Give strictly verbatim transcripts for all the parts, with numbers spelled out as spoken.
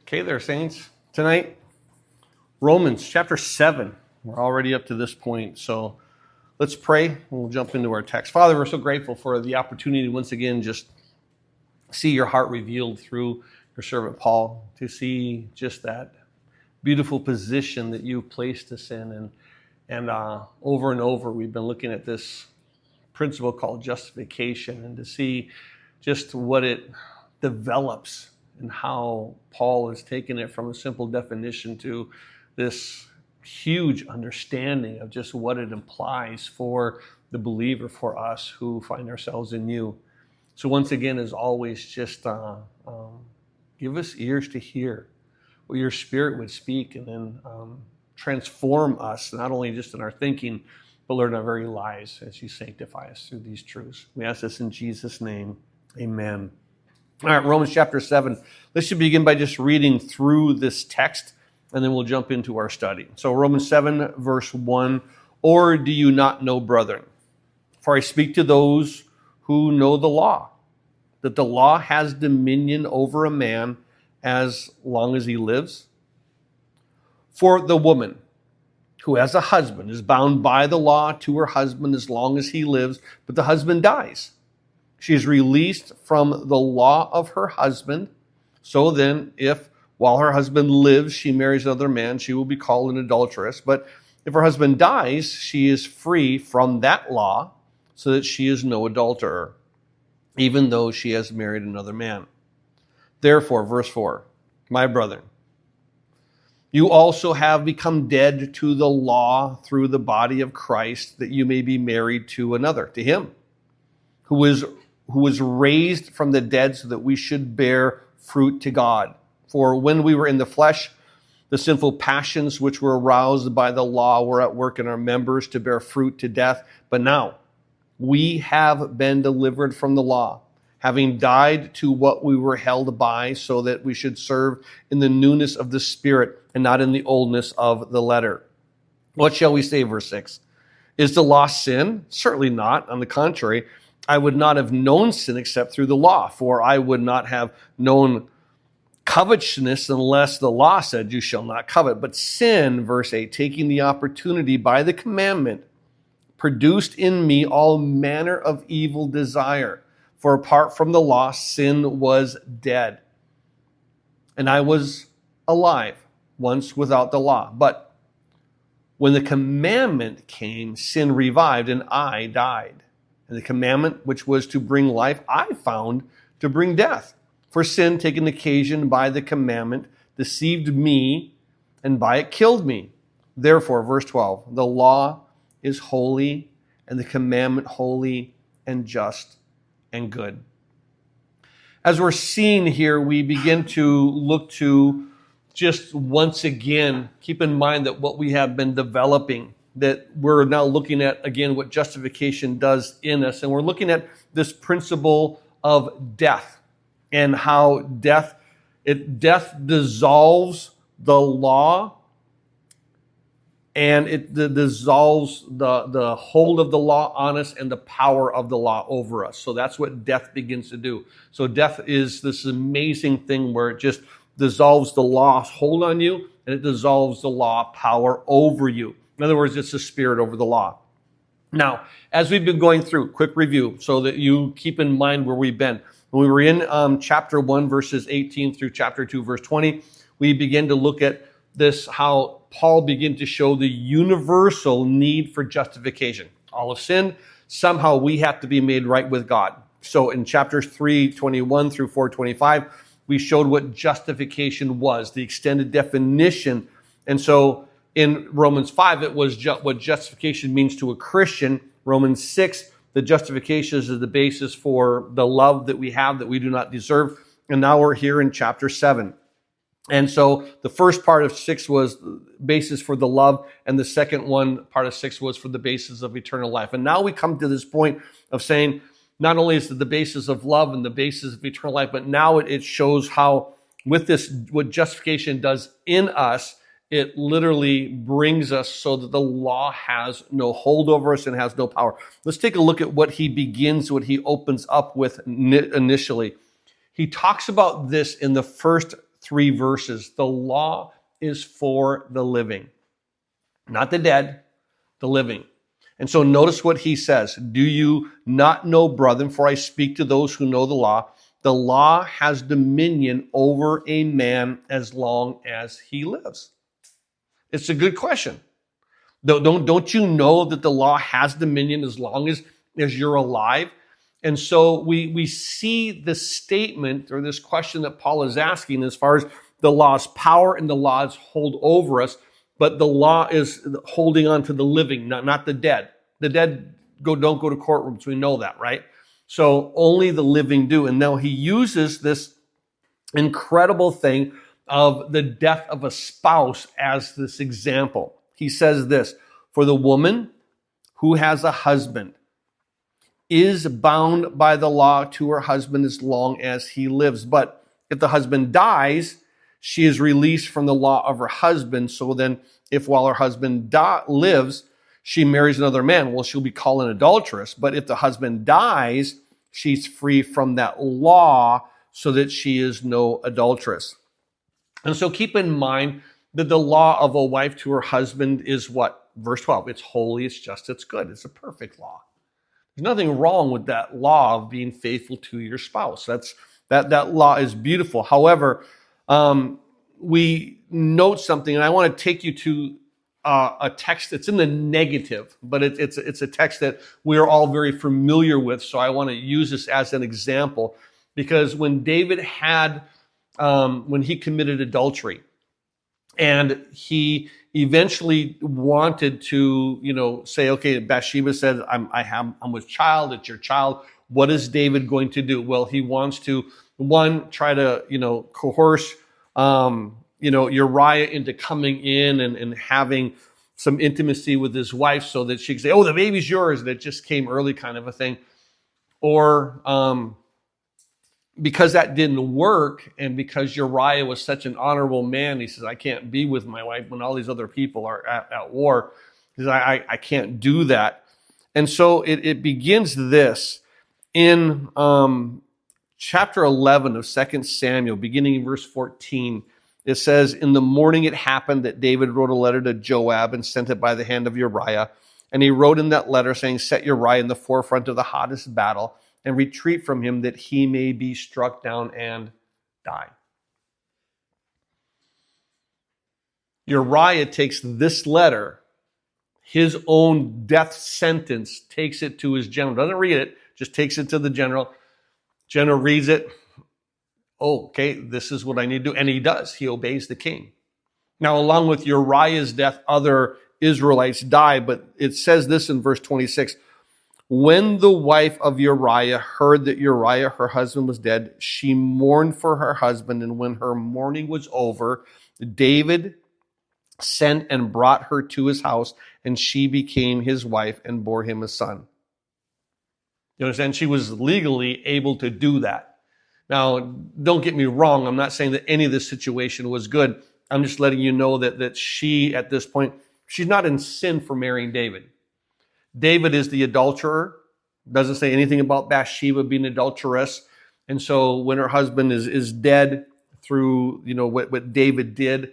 Okay there, saints. Tonight, Romans chapter seven. We're already up to this point, so let's pray and we'll jump into our text. Father, we're so grateful for the opportunity once again just see your heart revealed through your servant Paul, to see just that beautiful position that you've placed us in. And, and uh, over and over, we've been looking at this principle called justification, and to see just what it develops and how Paul has taken it from a simple definition to this huge understanding of just what it implies for the believer, for us who find ourselves in you. So once again, as always, just uh, um, give us ears to hear what your Spirit would speak, and then um, transform us, not only just in our thinking, but Lord, in our very lives as you sanctify us through these truths. We ask this in Jesus' name. Amen. All right, Romans chapter seven. Let's just begin by just reading through this text, and then we'll jump into our study. So Romans seven, verse one, or do you not know, brethren? For I speak to those who know the law, that the law has dominion over a man as long as he lives. For the woman who has a husband is bound by the law to her husband as long as he lives, but the husband dies. She is released from the law of her husband. So then, if while her husband lives, she marries another man, she will be called an adulteress. But if her husband dies, she is free from that law, so that she is no adulterer, even though she has married another man. Therefore, verse four, my brethren, you also have become dead to the law through the body of Christ, that you may be married to another, to him, who is who was raised from the dead, so that we should bear fruit to God. For when we were in the flesh, the sinful passions which were aroused by the law were at work in our members to bear fruit to death. But now we have been delivered from the law, having died to what we were held by, so that we should serve in the newness of the Spirit and not in the oldness of the letter. What shall we say, verse six? Is the law sin? Certainly not. On the contrary, I would not have known sin except through the law, for I would not have known covetousness unless the law said, you shall not covet. But sin, verse eight, taking the opportunity by the commandment, produced in me all manner of evil desire. For apart from the law, sin was dead. And I was alive once without the law. But when the commandment came, sin revived, and I died. And the commandment which was to bring life, I found to bring death. For sin, taken occasion by the commandment, deceived me, and by it killed me. Therefore, verse twelve, the law is holy, and the commandment holy and just and good. As we're seeing here, we begin to look to just once again, keep in mind that what we have been developing, that we're now looking at, again, what justification does in us. And we're looking at this principle of death and how death, it, death dissolves the law, and it the, dissolves the, the hold of the law on us and the power of the law over us. So that's what death begins to do. So death is this amazing thing where it just dissolves the law's hold on you, and it dissolves the law power over you. In other words, it's the spirit over the law. Now, as we've been going through, quick review so that you keep in mind where we've been. When we were in um, chapter one, verses eighteen through chapter two, verse twenty, we begin to look at this, how Paul began to show the universal need for justification. All of sin, somehow we have to be made right with God. So in chapters three twenty-one through four twenty-five, we showed what justification was, the extended definition. And so in Romans five, it was ju- what justification means to a Christian. Romans six, the justification is the basis for the love that we have that we do not deserve. And now we're here in chapter seven. And so the first part of six was the basis for the love, and the second one, part of six, was for the basis of eternal life. And now we come to this point of saying, not only is it the basis of love and the basis of eternal life, but now it, it shows how with this, what justification does in us, it literally brings us so that the law has no hold over us and has no power. Let's take a look at what he begins, what he opens up with initially. He talks about this in the first three verses. The law is for the living, not the dead, the living. And so notice what he says. Do you not know, brethren, for I speak to those who know the law, the law has dominion over a man as long as he lives. It's a good question. Don't, don't, don't you know that the law has dominion as long as, as you're alive? And so we, we see this statement or this question that Paul is asking as far as the law's power and the law's hold over us, but the law is holding on to the living, not, not the dead. The dead go don't go to courtrooms. We know that, right? So only the living do. And now he uses this incredible thing of the death of a spouse as this example. He says this, for the woman who has a husband is bound by the law to her husband as long as he lives. But if the husband dies, she is released from the law of her husband. So then if while her husband di- lives, she marries another man, well, she'll be called an adulteress. But if the husband dies, she's free from that law so that she is no adulteress. And so keep in mind that the law of a wife to her husband is what? Verse twelve, it's holy, it's just, it's good. It's a perfect law. There's nothing wrong with that law of being faithful to your spouse. That's that that law is beautiful. However, um, we note something, and I want to take you to uh, a text that's in the negative, but it, it's it's a text that we are all very familiar with. So I want to use this as an example, because when David had um, when he committed adultery, and he eventually wanted to, you know, say, okay, Bathsheba said, I'm, I have, I'm with child, it's your child. What is David going to do? Well, he wants to, one, try to, you know, coerce, um, you know, Uriah into coming in and, and having some intimacy with his wife so that she can say, oh, the baby's yours. That just came early kind of a thing. Or, um, because that didn't work, and because Uriah was such an honorable man, he says, I can't be with my wife when all these other people are at, at war. He says, I, I can't do that. And so it, it begins this in um, chapter eleven of Second Samuel, beginning in verse fourteen. It says, in the morning it happened that David wrote a letter to Joab and sent it by the hand of Uriah. And he wrote in that letter saying, set Uriah in the forefront of the hottest battle, and retreat from him that he may be struck down and die. Uriah takes this letter, his own death sentence, takes it to his general. Doesn't read it, just takes it to the general. General reads it. Oh, okay, this is what I need to do. And he does. He obeys the king. Now, along with Uriah's death, other Israelites die, but it says this in verse twenty-six. When the wife of Uriah heard that Uriah, her husband, was dead, she mourned for her husband. And when her mourning was over, David sent and brought her to his house, and she became his wife and bore him a son. You understand? She was legally able to do that. Now, don't get me wrong. I'm not saying that any of this situation was good. I'm just letting you know that, that she, at this point, she's not in sin for marrying David. David is the adulterer. Doesn't say anything about Bathsheba being an adulteress. And so when her husband is, is dead through, you know, what, what David did,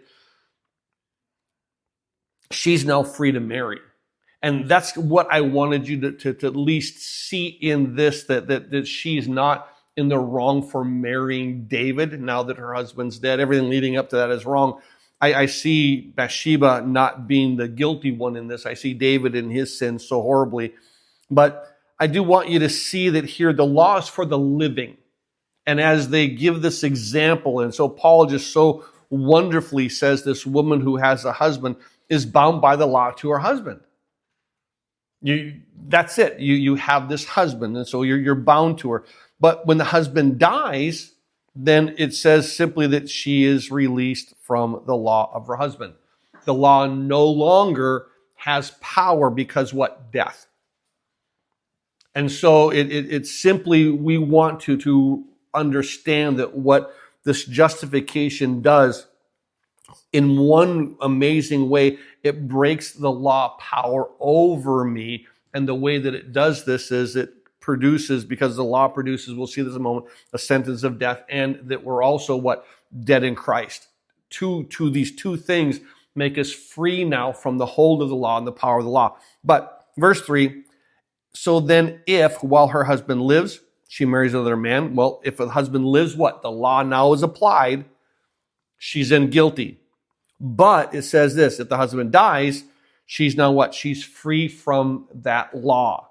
she's now free to marry. And that's what I wanted you to, to, to at least see in this, that, that, that she's not in the wrong for marrying David now that her husband's dead. Everything leading up to that is wrong. I, I see Bathsheba not being the guilty one in this. I see David in his sin so horribly. But I do want you to see that here the law is for the living. And as they give this example, and so Paul just so wonderfully says this woman who has a husband is bound by the law to her husband. You, that's it. You, you have this husband, and so you're, you're bound to her. But when the husband dies, then it says simply that she is released from the law of her husband. The law no longer has power because what? Death. And so it, it, it's simply, we want to, to understand that what this justification does in one amazing way, it breaks the law power over me. And the way that it does this is it produces, because the law produces, we'll see this in a moment, a sentence of death, and that we're also what? dead in Christ. Two, two, these two things make us free now from the hold of the law and the power of the law. But verse three, so then if while her husband lives, she marries another man, well, if the husband lives, what? The law now is applied. She's then guilty. But it says this, if the husband dies, she's now what? She's free from that law.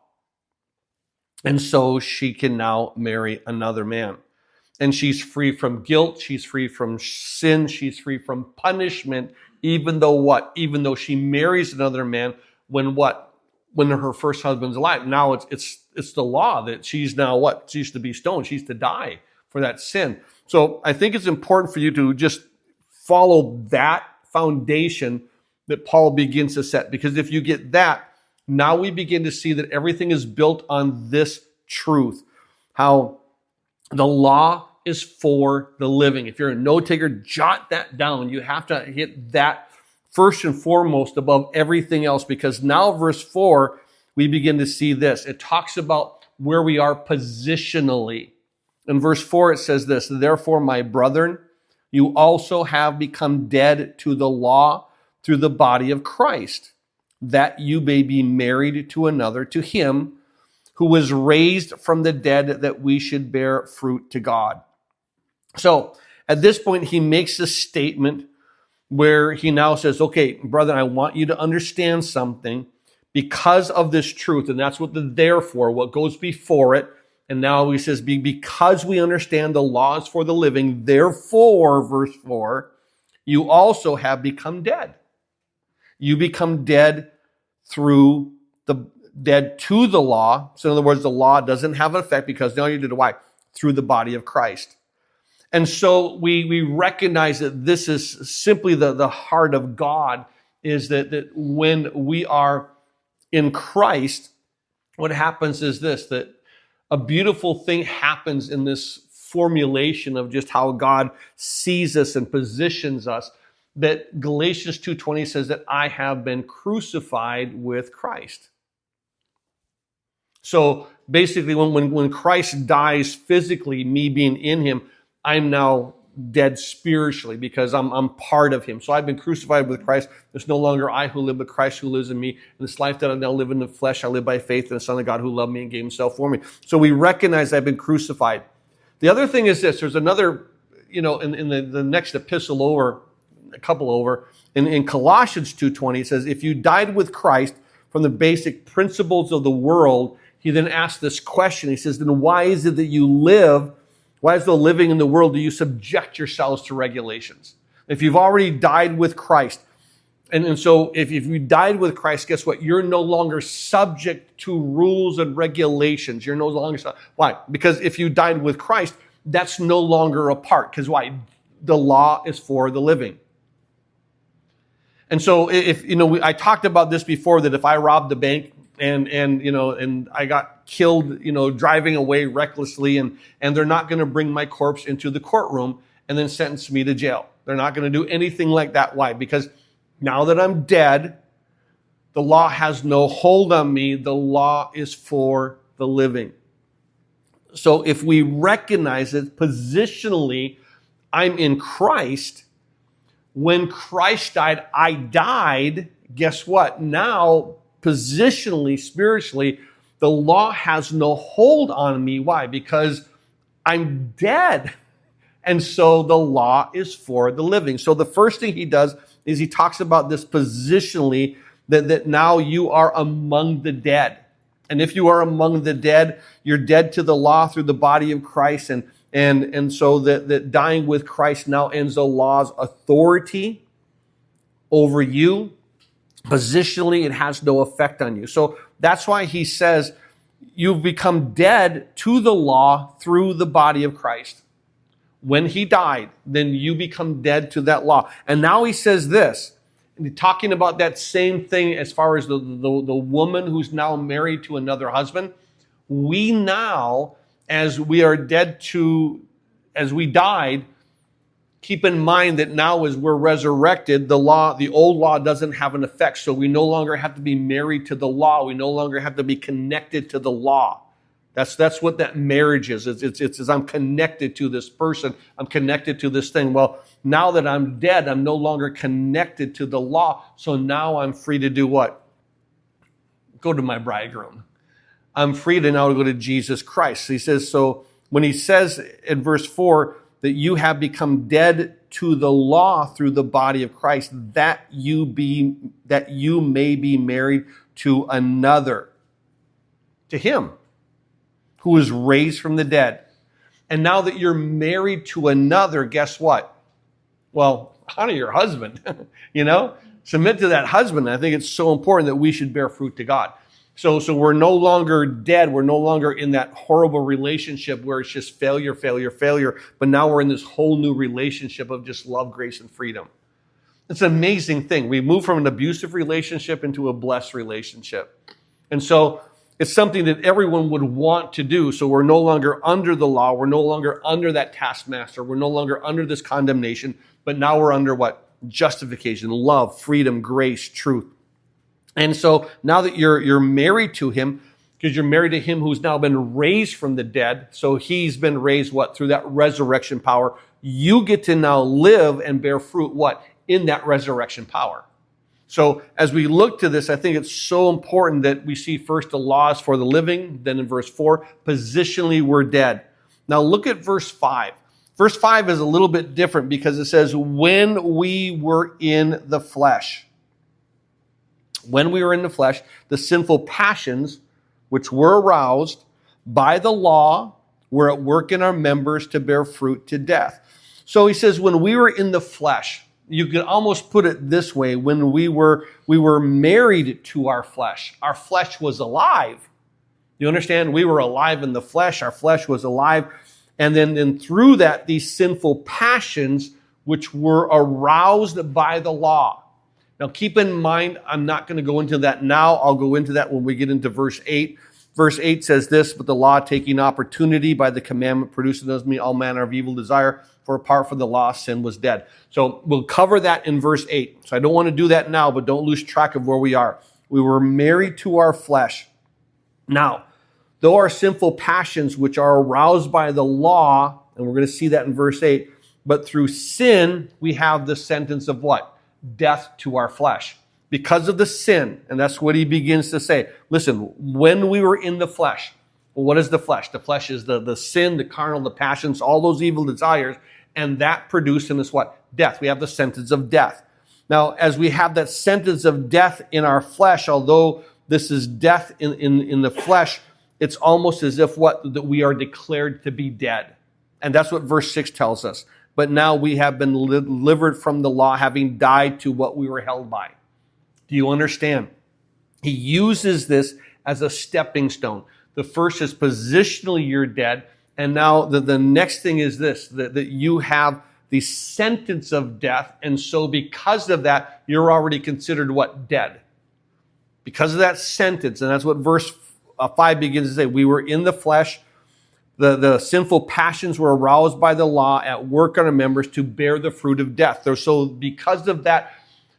And so she can now marry another man. And she's free from guilt. She's free from sin. She's free from punishment, even though what? Even though she marries another man when what? When her first husband's alive. Now it's it's it's the law that she's now what? She's to be stoned. She's to die for that sin. So I think it's important for you to just follow that foundation that Paul begins to set. Because if you get that, now we begin to see that everything is built on this truth. How the law is for the living. If you're a note taker, jot that down. You have to hit that first and foremost above everything else, because now verse four, we begin to see this. It talks about where we are positionally. In verse four, it says this, therefore, my brethren, you also have become dead to the law through the body of Christ, that you may be married to another, to him who was raised from the dead, that we should bear fruit to God. So at this point, he makes a statement where he now says, okay, brother, I want you to understand something because of this truth. And that's what the therefore, what goes before it. And now he says, because we understand the laws for the living, therefore, verse four, you also have become dead. You become dead through the dead to the law. So in other words, the law doesn't have an effect because now you did why? Through the body of Christ. And so we, we recognize that this is simply the, the heart of God, is that, that when we are in Christ, what happens is this, that a beautiful thing happens in this formulation of just how God sees us and positions us, that Galatians two twenty says that I have been crucified with Christ. So basically when, when, when Christ dies physically, me being in him, I'm now dead spiritually because I'm, I'm part of him. So I've been crucified with Christ. There's no longer I who live, but Christ who lives in me. In this life that I now live in the flesh, I live by faith in the Son of God who loved me and gave himself for me. So we recognize I've been crucified. The other thing is this. There's another, you know, in, in the, the next epistle over, a couple over, in, in Colossians two twenty, it says, if you died with Christ from the basic principles of the world, he then asks this question. He says, then why is it that you live? Why is the living in the world do you subject yourselves to regulations? If you've already died with Christ, and, and so if, if you died with Christ, guess what? You're no longer subject to rules and regulations. You're no longer, why? Because if you died with Christ, that's no longer a part. Because why? The law is for the living. And so if, you know, we, I talked about this before, that if I robbed the bank, And, and, you know, and I got killed, you know, driving away recklessly, and, and they're not going to bring my corpse into the courtroom and then sentence me to jail. They're not going to do anything like that. Why? Because now that I'm dead, the law has no hold on me. The law is for the living. So if we recognize it positionally, I'm in Christ. When Christ died, I died. Guess what? Now, positionally, spiritually, the law has no hold on me. Why? Because I'm dead. And so the law is for the living. So the first thing he does is he talks about this positionally, that, that now you are among the dead. And if you are among the dead, you're dead to the law through the body of Christ. And, and, and so that, that dying with Christ now ends the law's authority over you. Positionally, it has no effect on you. So that's why he says you've become dead to the law through the body of Christ. When he died, then you become dead to that law. And now he says this, talking about that same thing as far as the, the, the woman who's now married to another husband. We now, as we are dead to, as we died, keep in mind that now as we're resurrected, the law, the old law doesn't have an effect. So we no longer have to be married to the law. We no longer have to be connected to the law. That's that's what that marriage is. It's, it's, it's, it's I'm connected to this person. I'm connected to this thing. Well, now that I'm dead, I'm no longer connected to the law. So now I'm free to do what? Go to my bridegroom. I'm free to now go to Jesus Christ. He says, so when he says in verse four that you have become dead to the law through the body of Christ, that you be that you may be married to another, to him who was raised from the dead. And now that you're married to another, guess what? Well, honor your husband, you know? Submit to that husband. I think it's so important that we should bear fruit to God. So, so we're no longer dead. We're no longer in that horrible relationship where it's just failure, failure, failure. But now we're in this whole new relationship of just love, grace, and freedom. It's an amazing thing. We move from an abusive relationship into a blessed relationship. And so it's something that everyone would want to do. So we're no longer under the law. We're no longer under that taskmaster. We're no longer under this condemnation. But now we're under what? Justification, love, freedom, grace, truth. And so now that you're you're married to him, because you're married to him who's now been raised from the dead, so he's been raised what? Through that resurrection power. You get to now live and bear fruit what? In that resurrection power. So as we look to this, I think it's so important that we see first the laws for the living, then in verse four, positionally we're dead. Now look at verse five. Verse five is a little bit different because it says, when we were in the flesh. When we were in the flesh, the sinful passions which were aroused by the law were at work in our members to bear fruit to death. So he says, when we were in the flesh, you could almost put it this way, when we were we were married to our flesh. Our flesh was alive. You understand? We were alive in the flesh. Our flesh was alive. And then, then through that, these sinful passions which were aroused by the law. Now keep in mind, I'm not going to go into that now. I'll go into that when we get into verse eight. Verse eight says this, but the law taking opportunity by the commandment produced in me all manner of evil desire, for apart from the law, sin was dead. So we'll cover that in verse eight. So I don't want to do that now, but don't lose track of where we are. We were married to our flesh. Now, though our sinful passions, which are aroused by the law, and we're going to see that in verse eight, but through sin, we have the sentence of what? Death to our flesh. Because of the sin, and that's what he begins to say. Listen, when we were in the flesh, well, what is the flesh? The flesh is the, the sin, the carnal, the passions, all those evil desires, and that produced in us what? Death. We have the sentence of death. Now, as we have that sentence of death in our flesh, although this is death in, in, in the flesh, it's almost as if what? That we are declared to be dead. And that's what verse six tells us. But now we have been delivered from the law, having died to what we were held by. Do you understand? He uses this as a stepping stone. The first is positionally you're dead. And now the, the next thing is this, that, that you have the sentence of death. And so because of that, you're already considered what? Dead. Because of that sentence. And that's what verse five begins to say. We were in the flesh. The, the sinful passions were aroused by the law at work on our members to bear the fruit of death. So because of that,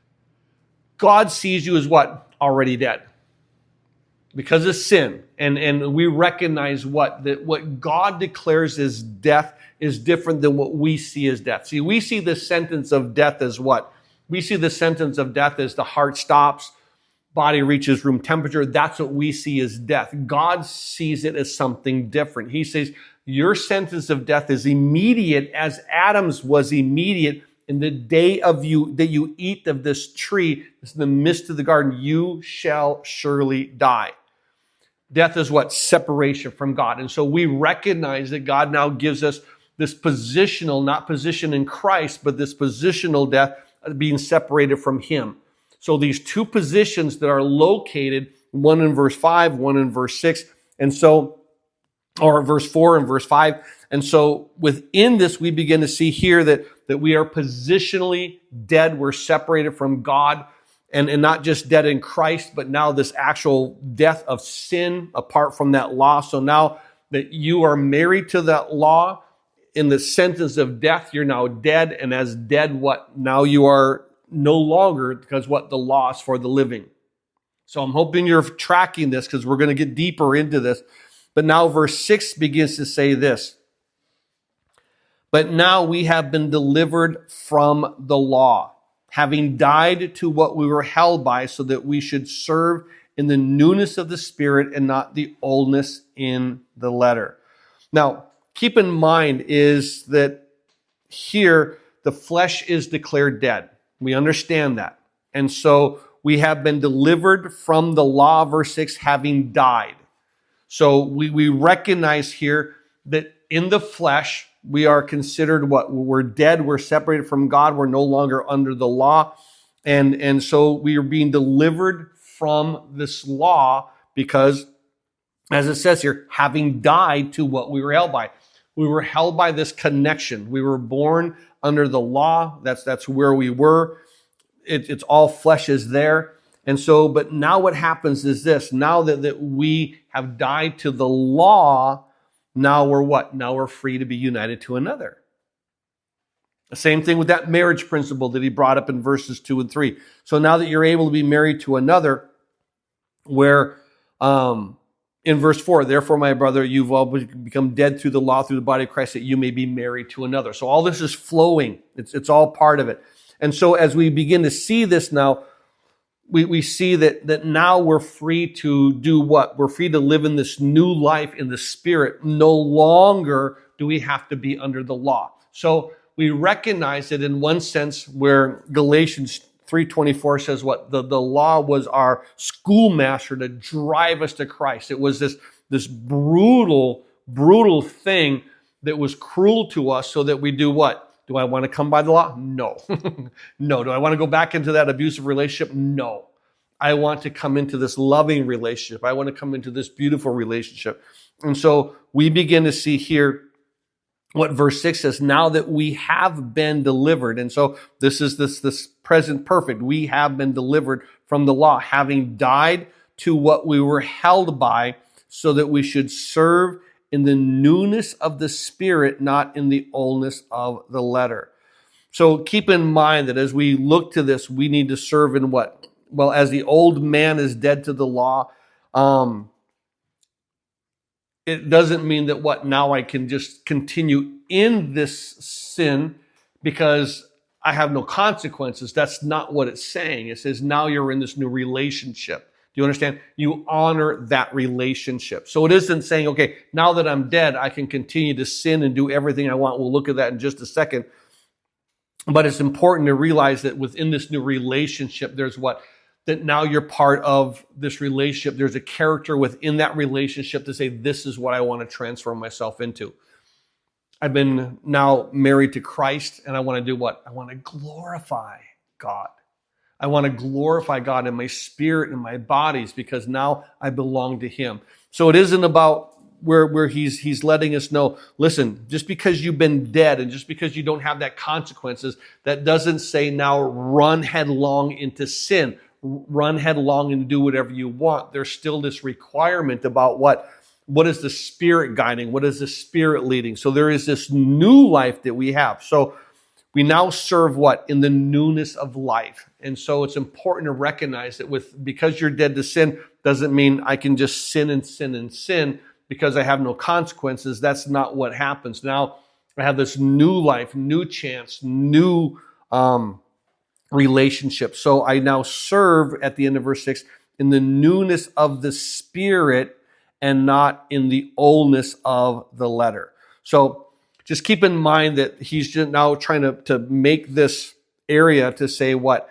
God sees you as what? Already dead. Because of sin. And, and we recognize what? That what God declares as death is different than what we see as death. See, we see the sentence of death as what? We see the sentence of death as the heart stops, body reaches room temperature. That's what we see as death. God sees it as something different. He says, your sentence of death is immediate as Adam's was immediate. In the day of you that you eat of this tree, in the midst of the garden, you shall surely die. Death is what? Separation from God. And so we recognize that God now gives us this positional, not position in Christ, but this positional death, being separated from him. So these two positions that are located, one in verse five, one in verse six, and so, or verse four and verse five. And so within this, we begin to see here that, that we are positionally dead. We're separated from God, and, and not just dead in Christ, but now this actual death of sin apart from that law. So now that you are married to that law, in the sentence of death, you're now dead. And as dead, what? Now you are no longer, because what? The law is for the living. So I'm hoping you're tracking this, because we're going to get deeper into this. But now verse six begins to say this. But now we have been delivered from the law, having died to what we were held by, so that we should serve in the newness of the Spirit and not the oldness in the letter. Now, keep in mind is that here the flesh is declared dead. We understand that. And so we have been delivered from the law, verse six, having died. So we, we recognize here that in the flesh, we are considered what? We're dead. We're separated from God. We're no longer under the law. And, and so we are being delivered from this law because, as it says here, having died to what we were held by. We were held by this connection. We were born under the law. That's, that's where we were. It, it's all flesh is there. And so, but now what happens is this. Now that, that we have died to the law, now we're what? Now we're free to be united to another. The same thing with that marriage principle that he brought up in verses two and three. So now that you're able to be married to another, where um, in verse four, therefore, my brother, you've all become dead through the law, through the body of Christ, that you may be married to another. So all this is flowing. It's, it's all part of it. And so as we begin to see this now, we, we see that, that now we're free to do what? We're free to live in this new life in the Spirit. No longer do we have to be under the law. So we recognize that in one sense where Galatians three twenty-four says what? The, the law was our schoolmaster to drive us to Christ. It was this, this brutal, brutal thing that was cruel to us so that we do what? Do I want to come by the law? No. No. Do I want to go back into that abusive relationship? No. I want to come into this loving relationship. I want to come into this beautiful relationship. And so we begin to see here what verse six says, now that we have been delivered. And so this is this, this present perfect. We have been delivered from the law, having died to what we were held by, so that we should serve in the newness of the Spirit, not in the oldness of the letter. So keep in mind that as we look to this, we need to serve in what? Well, as the old man is dead to the law, um, it doesn't mean that what? Now I can just continue in this sin because I have no consequences. That's not what it's saying. It says now you're in this new relationship. Do you understand? You honor that relationship. So it isn't saying, okay, now that I'm dead, I can continue to sin and do everything I want. We'll look at that in just a second. But it's important to realize that within this new relationship, there's what? That now you're part of this relationship. There's a character within that relationship to say, this is what I want to transform myself into. I've been now married to Christ, and I want to do what? I want to glorify God. I want to glorify God in my spirit and my bodies because now I belong to Him. So it isn't about where, where he's, he's letting us know, listen, just because you've been dead and just because you don't have that consequences, that doesn't say now run headlong into sin, run headlong and do whatever you want. There's still this requirement about what? What is the Spirit guiding? What is the Spirit leading? So there is this new life that we have. So we now serve what? In the newness of life. And so it's important to recognize that with because you're dead to sin doesn't mean I can just sin and sin and sin because I have no consequences. That's not what happens. Now I have this new life, new chance, new um, relationship. So I now serve at the end of verse six in the newness of the Spirit and not in the oldness of the letter. So just keep in mind that he's just now trying to, to make this area to say what?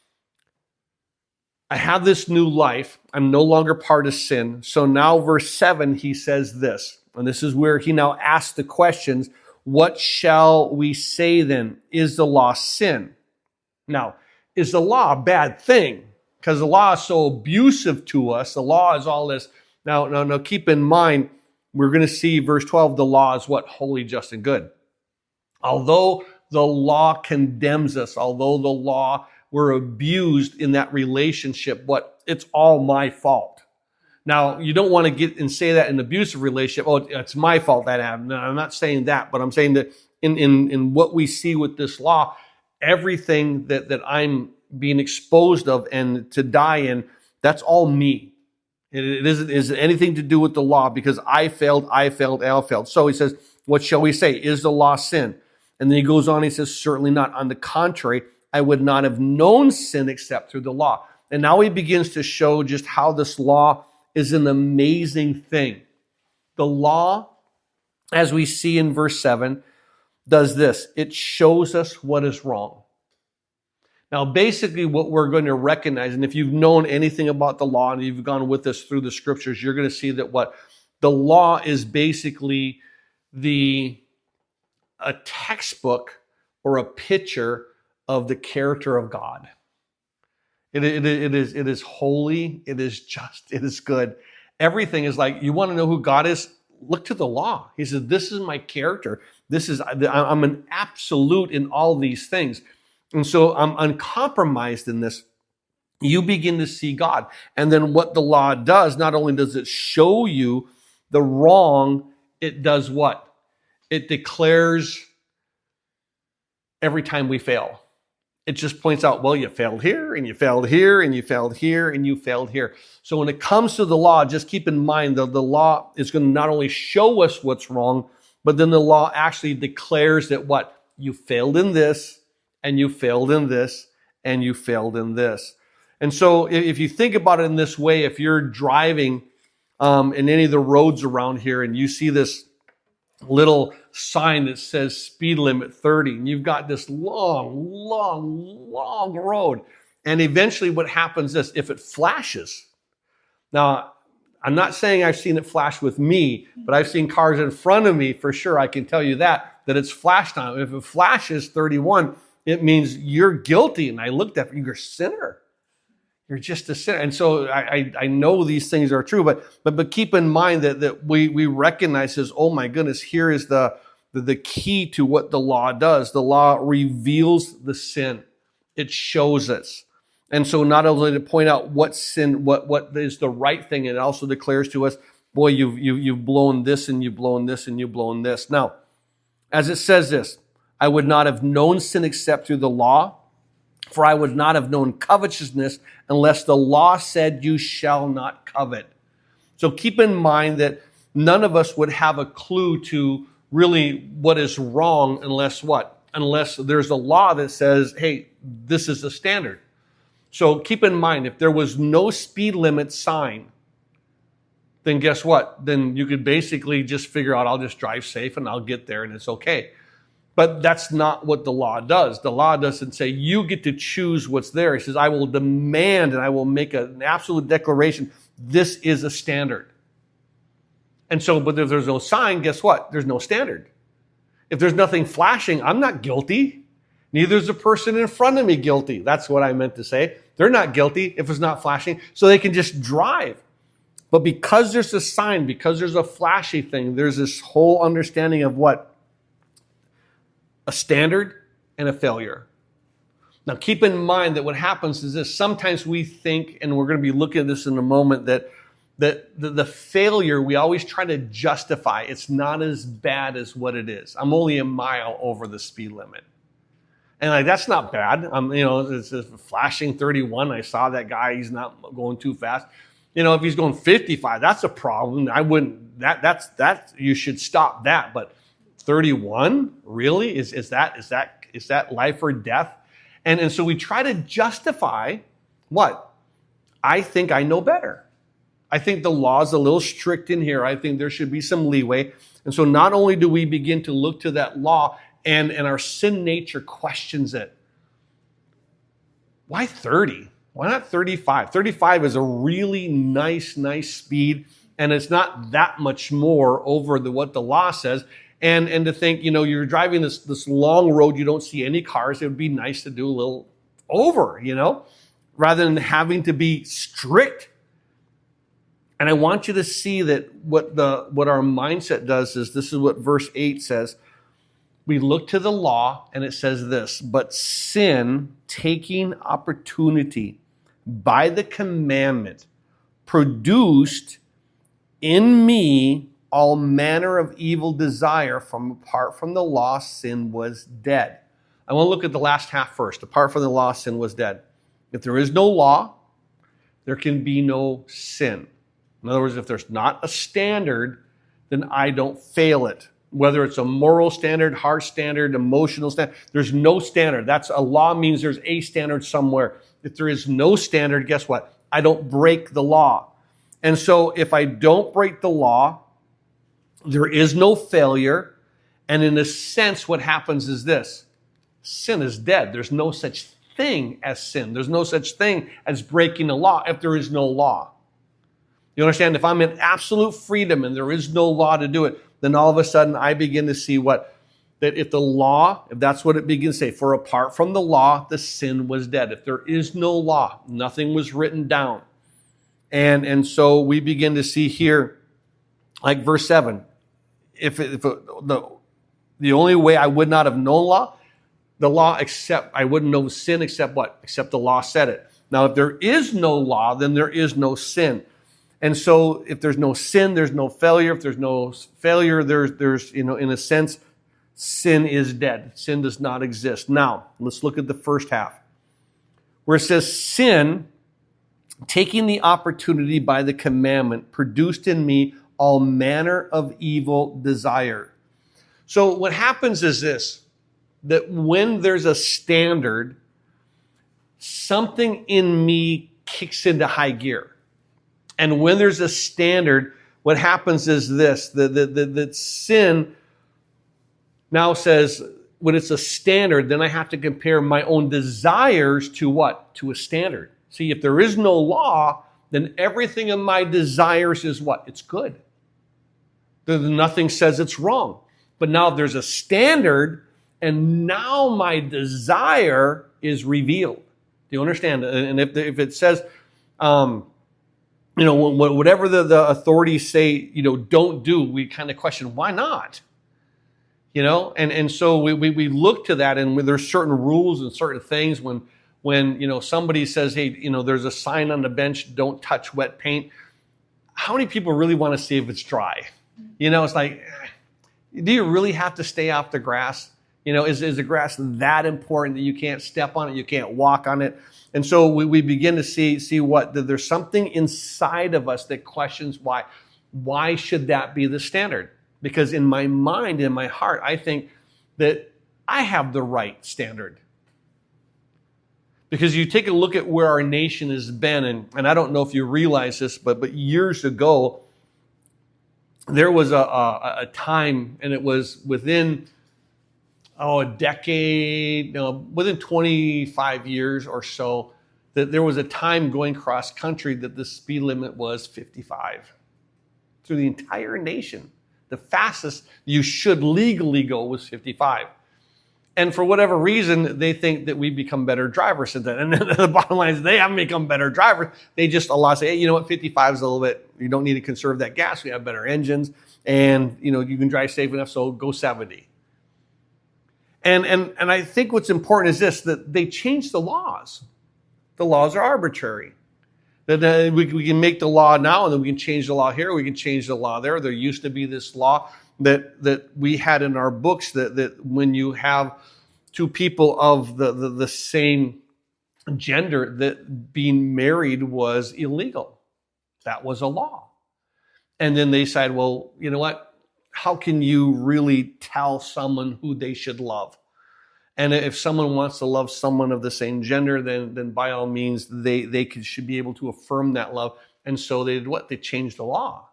I have this new life. I'm no longer part of sin. So now verse seven, he says this, and this is where he now asks the questions, what shall we say then? Is the law sin? Now, is the law a bad thing? Because the law is so abusive to us. The law is all this. Now, now, now keep in mind, we're going to see verse twelve, the law is what? Holy, just, and good. Although the law condemns us, although the law we're abused in that relationship, what? It's all my fault. Now, you don't want to get and say that in an abusive relationship, oh, it's my fault that happened. No, I'm not saying that, but I'm saying that in, in, in what we see with this law, everything that, that I'm being exposed of and to die in, that's all me. It, it isn't, isn't anything to do with the law because I failed, I failed, I failed. So he says, what shall we say? Is the law sin? And then he goes on, he says, certainly not. On the contrary, I would not have known sin except through the law. And now he begins to show just how this law is an amazing thing. The law, as we see in verse seven, does this. It shows us what is wrong. Now, basically what we're going to recognize, and if you've known anything about the law and you've gone with us through the scriptures, you're going to see that what the law is basically the a textbook or a picture of the character of God. It, it, it, is, it is holy, it is just, it is good. Everything is like, you want to know who God is? Look to the law. He said, this is my character. This is, I'm an absolute in all these things. And so I'm uncompromised in this. You begin to see God. And then what the law does, not only does it show you the wrong, it does what? It declares every time we fail. It just points out, well, you failed here, and you failed here, and you failed here, and you failed here. So when it comes to the law, just keep in mind that the law is going to not only show us what's wrong, but then the law actually declares that what? You failed in this, and you failed in this, and you failed in this. And so if you think about it in this way, if you're driving um, in any of the roads around here and you see this little sign that says speed limit thirty, and you've got this long, long, long road, and eventually what happens is if it flashes. Now, I'm not saying I've seen it flash with me, but I've seen cars in front of me for sure. I can tell you that, that it's flash time. If it flashes thirty-one, it means you're guilty. And I looked at you, you're a sinner. You're just a sinner. And so I, I, I know these things are true, but but but keep in mind that, that we, we recognize this, oh my goodness, here is the, the, the key to what the law does. The law reveals the sin. It shows us. And so not only to point out what sin, what, what is the right thing, it also declares to us, boy, you've, you, you've blown this and you've blown this and you've blown this. Now, as it says this, I would not have known sin except through the law, for I would not have known covetousness unless the law said you shall not covet. So keep in mind that none of us would have a clue to really what is wrong unless what? Unless there's a law that says, hey, this is the standard. So keep in mind, if there was no speed limit sign, then guess what? Then you could basically just figure out, I'll just drive safe and I'll get there and it's okay. But that's not what the law does. The law doesn't say you get to choose what's there. It says, I will demand and I will make an absolute declaration. This is a standard. And so, but if there's no sign, guess what? There's no standard. If there's nothing flashing, I'm not guilty. Neither is the person in front of me guilty. That's what I meant to say. They're not guilty if it's not flashing, so they can just drive. But because there's a sign, because there's a flashy thing, there's this whole understanding of what? A standard and a failure. Now keep in mind that what happens is this. Sometimes we think, and we're going to be looking at this in a moment, that, that the, the failure, we always try to justify. It's not as bad as what it is. I'm only a mile over the speed limit. And like, that's not bad. I'm, you know, it's, it's flashing thirty-one. I saw that guy. He's not going too fast. You know, if he's going fifty-five, that's a problem. I wouldn't, that, that's, that, you should stop that. But thirty-one, really? Is, is that, is that, is that life or death? And, and so we try to justify what? I think I know better. I think the law's a little strict in here. I think there should be some leeway. And so not only do we begin to look to that law, and, and our sin nature questions it. Why thirty? Why not thirty-five? thirty-five is a really nice, nice speed, and it's not that much more over the, what the law says. And, and to think, you know, you're driving this, this long road, you don't see any cars, it would be nice to do a little over, you know, rather than having to be strict. And I want you to see that what the what our mindset does is, this is what verse eight says. We look to the law, and it says this, but sin, taking opportunity by the commandment, produced in me all manner of evil desire. From apart from the law, sin was dead. I want to look at the last half first. Apart from the law, sin was dead. If there is no law, there can be no sin. In other words, if there's not a standard, then I don't fail it. Whether it's a moral standard, heart standard, emotional standard, there's no standard. That's a law means there's a standard somewhere. If there is no standard, guess what? I don't break the law. And so if I don't break the law, there is no failure. And in a sense, what happens is this. Sin is dead. There's no such thing as sin. There's no such thing as breaking the law if there is no law. You understand? If I'm in absolute freedom and there is no law to do it, then all of a sudden I begin to see what? That if the law, if that's what it begins to say, for apart from the law, the sin was dead. If there is no law, nothing was written down. And, and so we begin to see here, like verse seven, if, it, if it, the, the only way I would not have known law, the law except, I wouldn't know sin except what? Except the law said it. Now, if there is no law, then there is no sin. And so if there's no sin, there's no failure. If there's no failure, there's, there's, you know, in a sense, sin is dead. Sin does not exist. Now, let's look at the first half where it says sin, taking the opportunity by the commandment, produced in me all manner of evil desire. So what happens is this, that when there's a standard, something in me kicks into high gear. And when there's a standard, what happens is this, that, that, that, that sin now says, when it's a standard, then I have to compare my own desires to what? To a standard. See, if there is no law, then everything in my desires is what? It's good. Nothing says it's wrong. But now there's a standard, and now my desire is revealed. Do you understand? And if, if it says, um, you know, whatever the, the authorities say, you know, don't do, we kind of question, why not? You know, and, and so we, we, we look to that, and there's certain rules and certain things when, when, you know, somebody says, hey, you know, there's a sign on the bench, don't touch wet paint. How many people really want to see if it's dry? You know, it's like, do you really have to stay off the grass? You know, is, is the grass that important that you can't step on it, you can't walk on it? And so we, we begin to see, see what, that there's something inside of us that questions why. Why should that be the standard? Because in my mind, in my heart, I think that I have the right standard. Because you take a look at where our nation has been, and, and I don't know if you realize this, but, but years ago, there was a, a, a time, and it was within, oh, a decade, no, within twenty-five years or so, that there was a time going cross country that the speed limit was fifty-five through the entire nation. The fastest you should legally go was fifty-five. And for whatever reason, they think that we become better drivers since then. And the bottom line is they haven't become better drivers. They just allow say, hey, you know what, fifty-five is a little bit, you don't need to conserve that gas. We have better engines. And, you know, you can drive safe enough, so go seventy. And, and, and I think what's important is this, that they changed the laws. The laws are arbitrary. That uh, we, we can make the law now, and then we can change the law here, we can change the law there. There used to be this law that that we had in our books that, that when you have two people of the, the, the same gender, that being married was illegal. That was a law. And then they said, well, you know what? How can you really tell someone who they should love? And if someone wants to love someone of the same gender, then, then by all means, they, they could, should be able to affirm that love. And so they did what? They changed the law.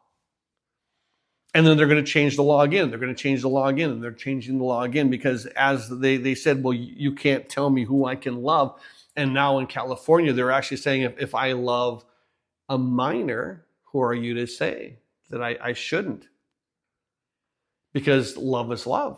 And then they're going to change the law again. They're going to change the law again. And they're changing the law again because as they, they said, well, you can't tell me who I can love. And now in California, they're actually saying, if, if I love a minor, who are you to say that I, I shouldn't? Because love is love.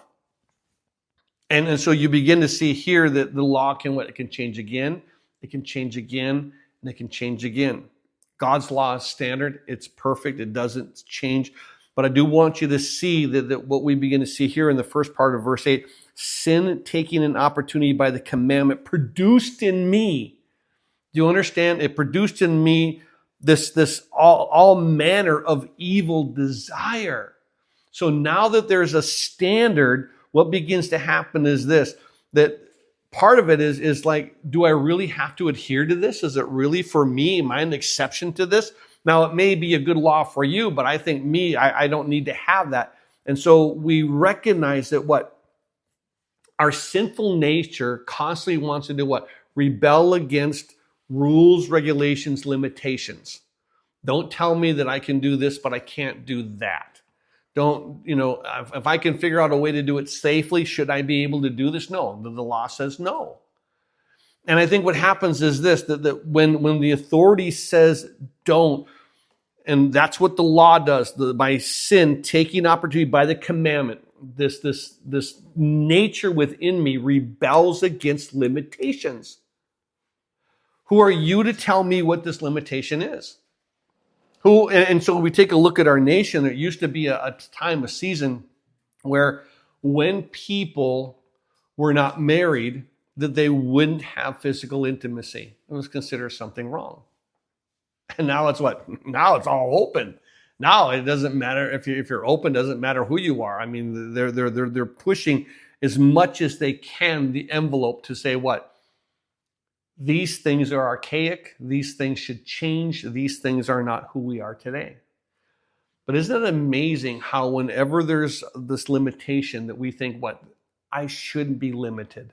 And, and so you begin to see here that the law can what? It can change again. It can change again. And it can change again. God's law is standard. It's perfect. It doesn't change. But I do want you to see that, that what we begin to see here in the first part of verse eight, sin taking an opportunity by the commandment produced in me. Do you understand? It produced in me this, this all, all manner of evil desire. So now that there's a standard, what begins to happen is this, that part of it is, is like, do I really have to adhere to this? Is it really for me? Am I an exception to this? Now, it may be a good law for you, but I think me, I, I don't need to have that. And so we recognize that what? Our sinful nature constantly wants to do what? Rebel against rules, regulations, limitations. Don't tell me that I can do this, but I can't do that. Don't, you know, if, if I can figure out a way to do it safely, should I be able to do this? No, the, the law says no. And I think what happens is this, that, that when, when the authority says don't, and that's what the law does, the, by sin, taking opportunity by the commandment, this, this, this nature within me rebels against limitations. Who are you to tell me what this limitation is? Who, and, and so we take a look at our nation. There used to be a, a time, a season where when people were not married, that they wouldn't have physical intimacy. It was considered something wrong. And now it's what? Now it's all open. Now it doesn't matter if you if you're open. Doesn't matter who you are. I mean, they're they're they're they're pushing as much as they can the envelope to say what? These things are archaic. These things should change. These things are not who we are today. But isn't it amazing how whenever there's this limitation that we think, what? I shouldn't be limited.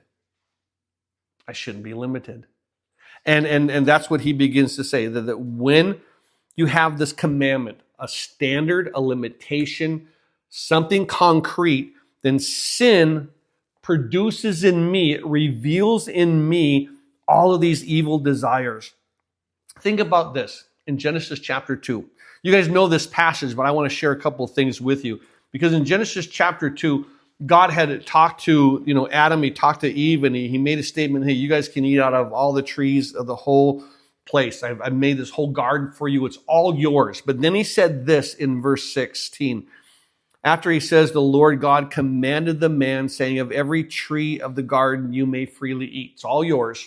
I shouldn't be limited. And, and, and that's what he begins to say, that, that when you have this commandment, a standard, a limitation, something concrete, then sin produces in me, it reveals in me all of these evil desires. Think about this in Genesis chapter two. You guys know this passage, but I want to share a couple of things with you. Because in Genesis chapter two, God had talked to, you know, Adam, he talked to Eve, and he, he made a statement, hey, you guys can eat out of all the trees of the whole place. I've, I've made this whole garden for you. It's all yours. But then he said this in verse sixteen. After he says, the Lord God commanded the man, saying, of every tree of the garden you may freely eat. It's all yours.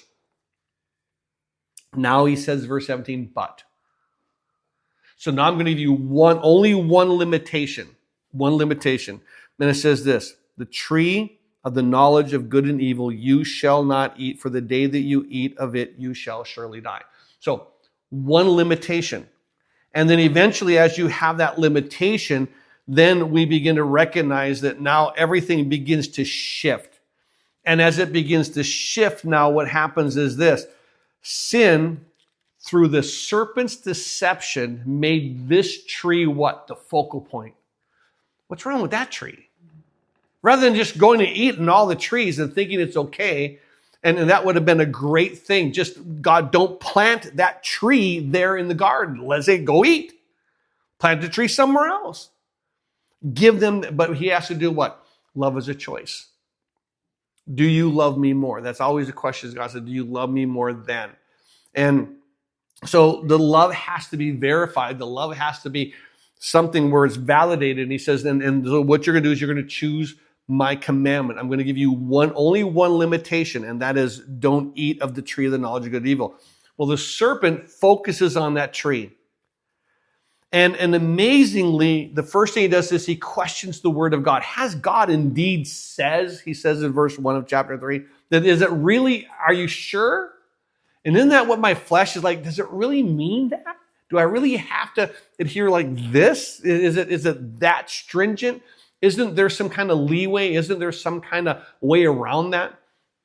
Now he says, verse seventeen, but. So now I'm going to give you one, only one limitation. One limitation. And it says this, the tree of the knowledge of good and evil you shall not eat, for the day that you eat of it, you shall surely die. So one limitation. And then eventually, as you have that limitation, then we begin to recognize that now everything begins to shift. And as it begins to shift, now what happens is this. Sin, through the serpent's deception, made this tree what? The focal point. What's wrong with that tree? Rather than just going to eat in all the trees and thinking it's okay, and, and that would have been a great thing. Just, God, don't plant that tree there in the garden. Let's say, go eat. Plant the tree somewhere else. Give them, but he has to do what? Love is a choice. Do you love me more? That's always the question God said, do you love me more than? And so the love has to be verified. The love has to be something where it's validated. And he says, and, and so what you're going to do is you're going to choose my commandment. I'm going to give you one, only one limitation, and that is don't eat of the tree of the knowledge of good and evil. Well, the serpent focuses on that tree. And, and amazingly, the first thing he does is he questions the word of God. Has God indeed says, he says in verse one of chapter three, that is it really, are you sure? And isn't that what my flesh is like? Does it really mean that? Do I really have to adhere like this? Is it, is it that stringent? Isn't there some kind of leeway? Isn't there some kind of way around that?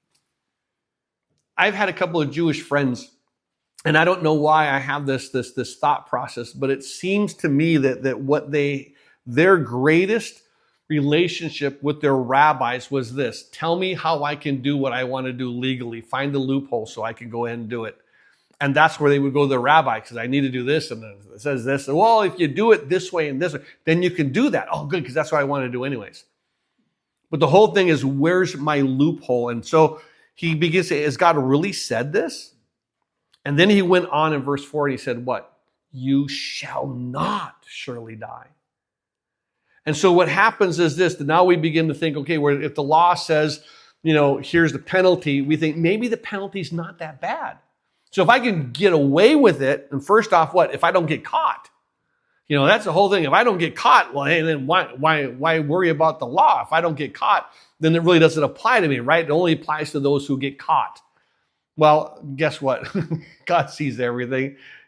I've had a couple of Jewish friends, and I don't know why I have this, this, this thought process, but it seems to me that, that what they, their greatest relationship with their rabbis was this. Tell me how I can do what I want to do legally. Find the loophole so I can go ahead and do it. And that's where they would go to the rabbi, because I need to do this, and it says this. And, well, if you do it this way and this way, then you can do that. Oh, good, because that's what I want to do anyways. But the whole thing is, where's my loophole? And so he begins to say, has God really said this? And then he went on in verse four and he said, what? You shall not surely die. And so what happens is this, that now we begin to think, okay, where if the law says, you know, here's the penalty, we think maybe the penalty's not that bad. So if I can get away with it, and first off, what? If I don't get caught. You know, that's the whole thing. If I don't get caught, well, hey, then why, why, why worry about the law? If I don't get caught, then it really doesn't apply to me, right? It only applies to those who get caught. Well, guess what? God sees everything.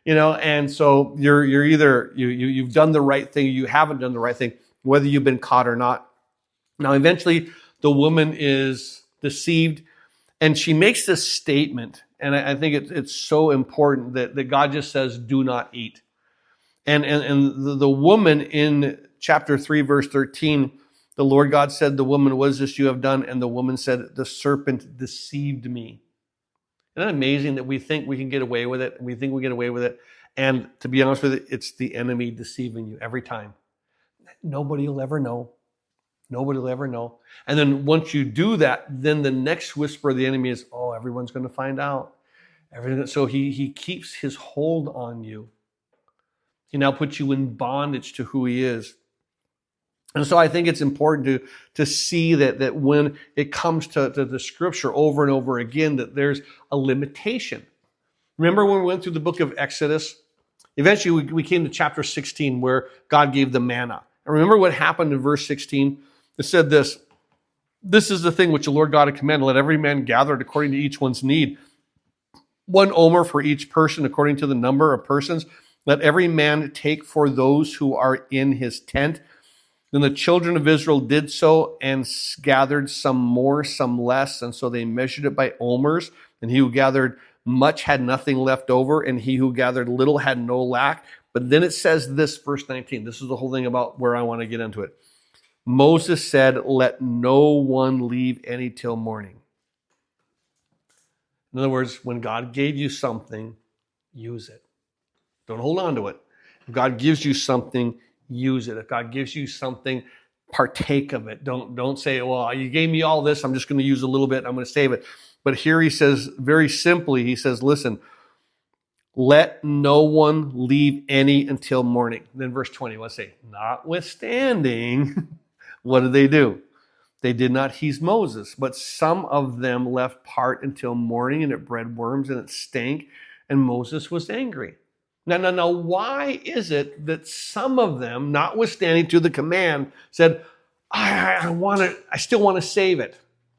You know, and so you're you're either you, you you've done the right thing, or you haven't done the right thing, whether you've been caught or not. Now, eventually, the woman is deceived, and she makes this statement, and I, I think it, it's so important that, that God just says, "Do not eat." And and and the, the woman in chapter three, verse thirteen, the Lord God said, "The woman, what is this you have done?" And the woman said, "The serpent deceived me." Isn't it amazing that we think we can get away with it? We think we get away with it. And to be honest with you, it's the enemy deceiving you every time. Nobody will ever know. Nobody will ever know. And then once you do that, then the next whisper of the enemy is, oh, everyone's going to find out. Everything. So he, he keeps his hold on you. He now puts you in bondage to who he is. And so I think it's important to, to see that, that when it comes to, to the scripture over and over again, that there's a limitation. Remember when we went through the book of Exodus? Eventually we, we came to chapter sixteen where God gave the manna. And remember what happened in verse sixteen? It said this, "This is the thing which the Lord God had commanded, let every man gather it according to each one's need. One omer for each person according to the number of persons. Let every man take for those who are in his tent." Then the children of Israel did so and gathered some more, some less. And so they measured it by omers. And he who gathered much had nothing left over. And he who gathered little had no lack. But then it says this, verse nineteen. This is the whole thing about where I want to get into it. Moses said, "Let no one leave any till morning." In other words, when God gave you something, use it. Don't hold on to it. If God gives you something, use it. If God gives you something, partake of it. Don't, don't say, well, you gave me all this, I'm just going to use a little bit, I'm going to save it. But here he says, very simply, he says, listen, let no one leave any until morning. Then verse twenty, let's say, notwithstanding, what did they do? They did not heed Moses, but some of them left part until morning, and it bred worms, and it stank, and Moses was angry. Now, now, now, why is it that some of them, notwithstanding to the command, said, I, I want to, I still want to save it?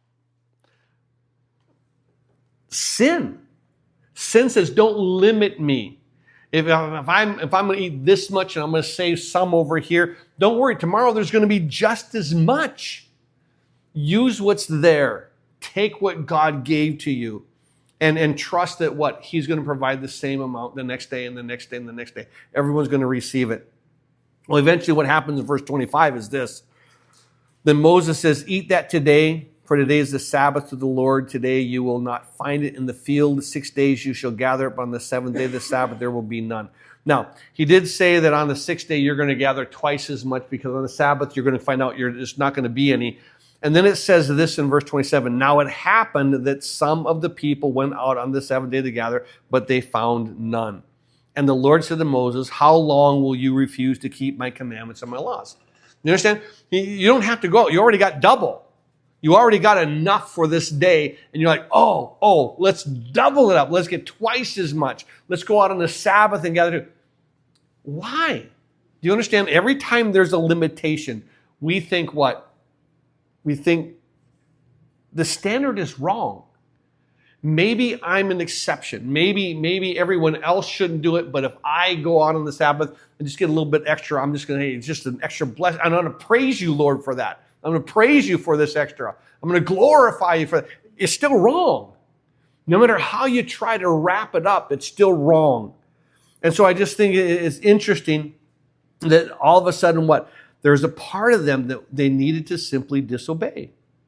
Sin. Sin says, don't limit me. If, if I'm, if I'm going to eat this much and I'm going to save some over here, don't worry. Tomorrow there's going to be just as much. Use what's there. Take what God gave to you. And, and trust that what? He's going to provide the same amount the next day and the next day and the next day. Everyone's going to receive it. Well, eventually what happens in verse twenty-five is this. Then Moses says, eat that today, for today is the Sabbath of the Lord. Today you will not find it in the field. Six days you shall gather it, but on the seventh day of the Sabbath there will be none. Now, he did say that on the sixth day you're going to gather twice as much, because on the Sabbath you're going to find out you're, there's not going to be any. And then it says this in verse twenty-seven, now it happened that some of the people went out on the seventh day to gather, but they found none. And the Lord said to Moses, how long will you refuse to keep my commandments and my laws? You understand? You don't have to go. You already got double. You already got enough for this day. And you're like, oh, oh, let's double it up. Let's get twice as much. Let's go out on the Sabbath and gather. Why? Do you understand? Every time there's a limitation, we think what? We think the standard is wrong. Maybe I'm an exception. Maybe, maybe everyone else shouldn't do it, but if I go out on the Sabbath and just get a little bit extra, I'm just going to, hey, it's just an extra blessing. I'm going to praise you, Lord, for that. I'm going to praise you for this extra. I'm going to glorify you for that. It's still wrong. No matter how you try to wrap it up, it's still wrong. And so I just think it's interesting that all of a sudden what? There's a part of them that they needed to simply disobey.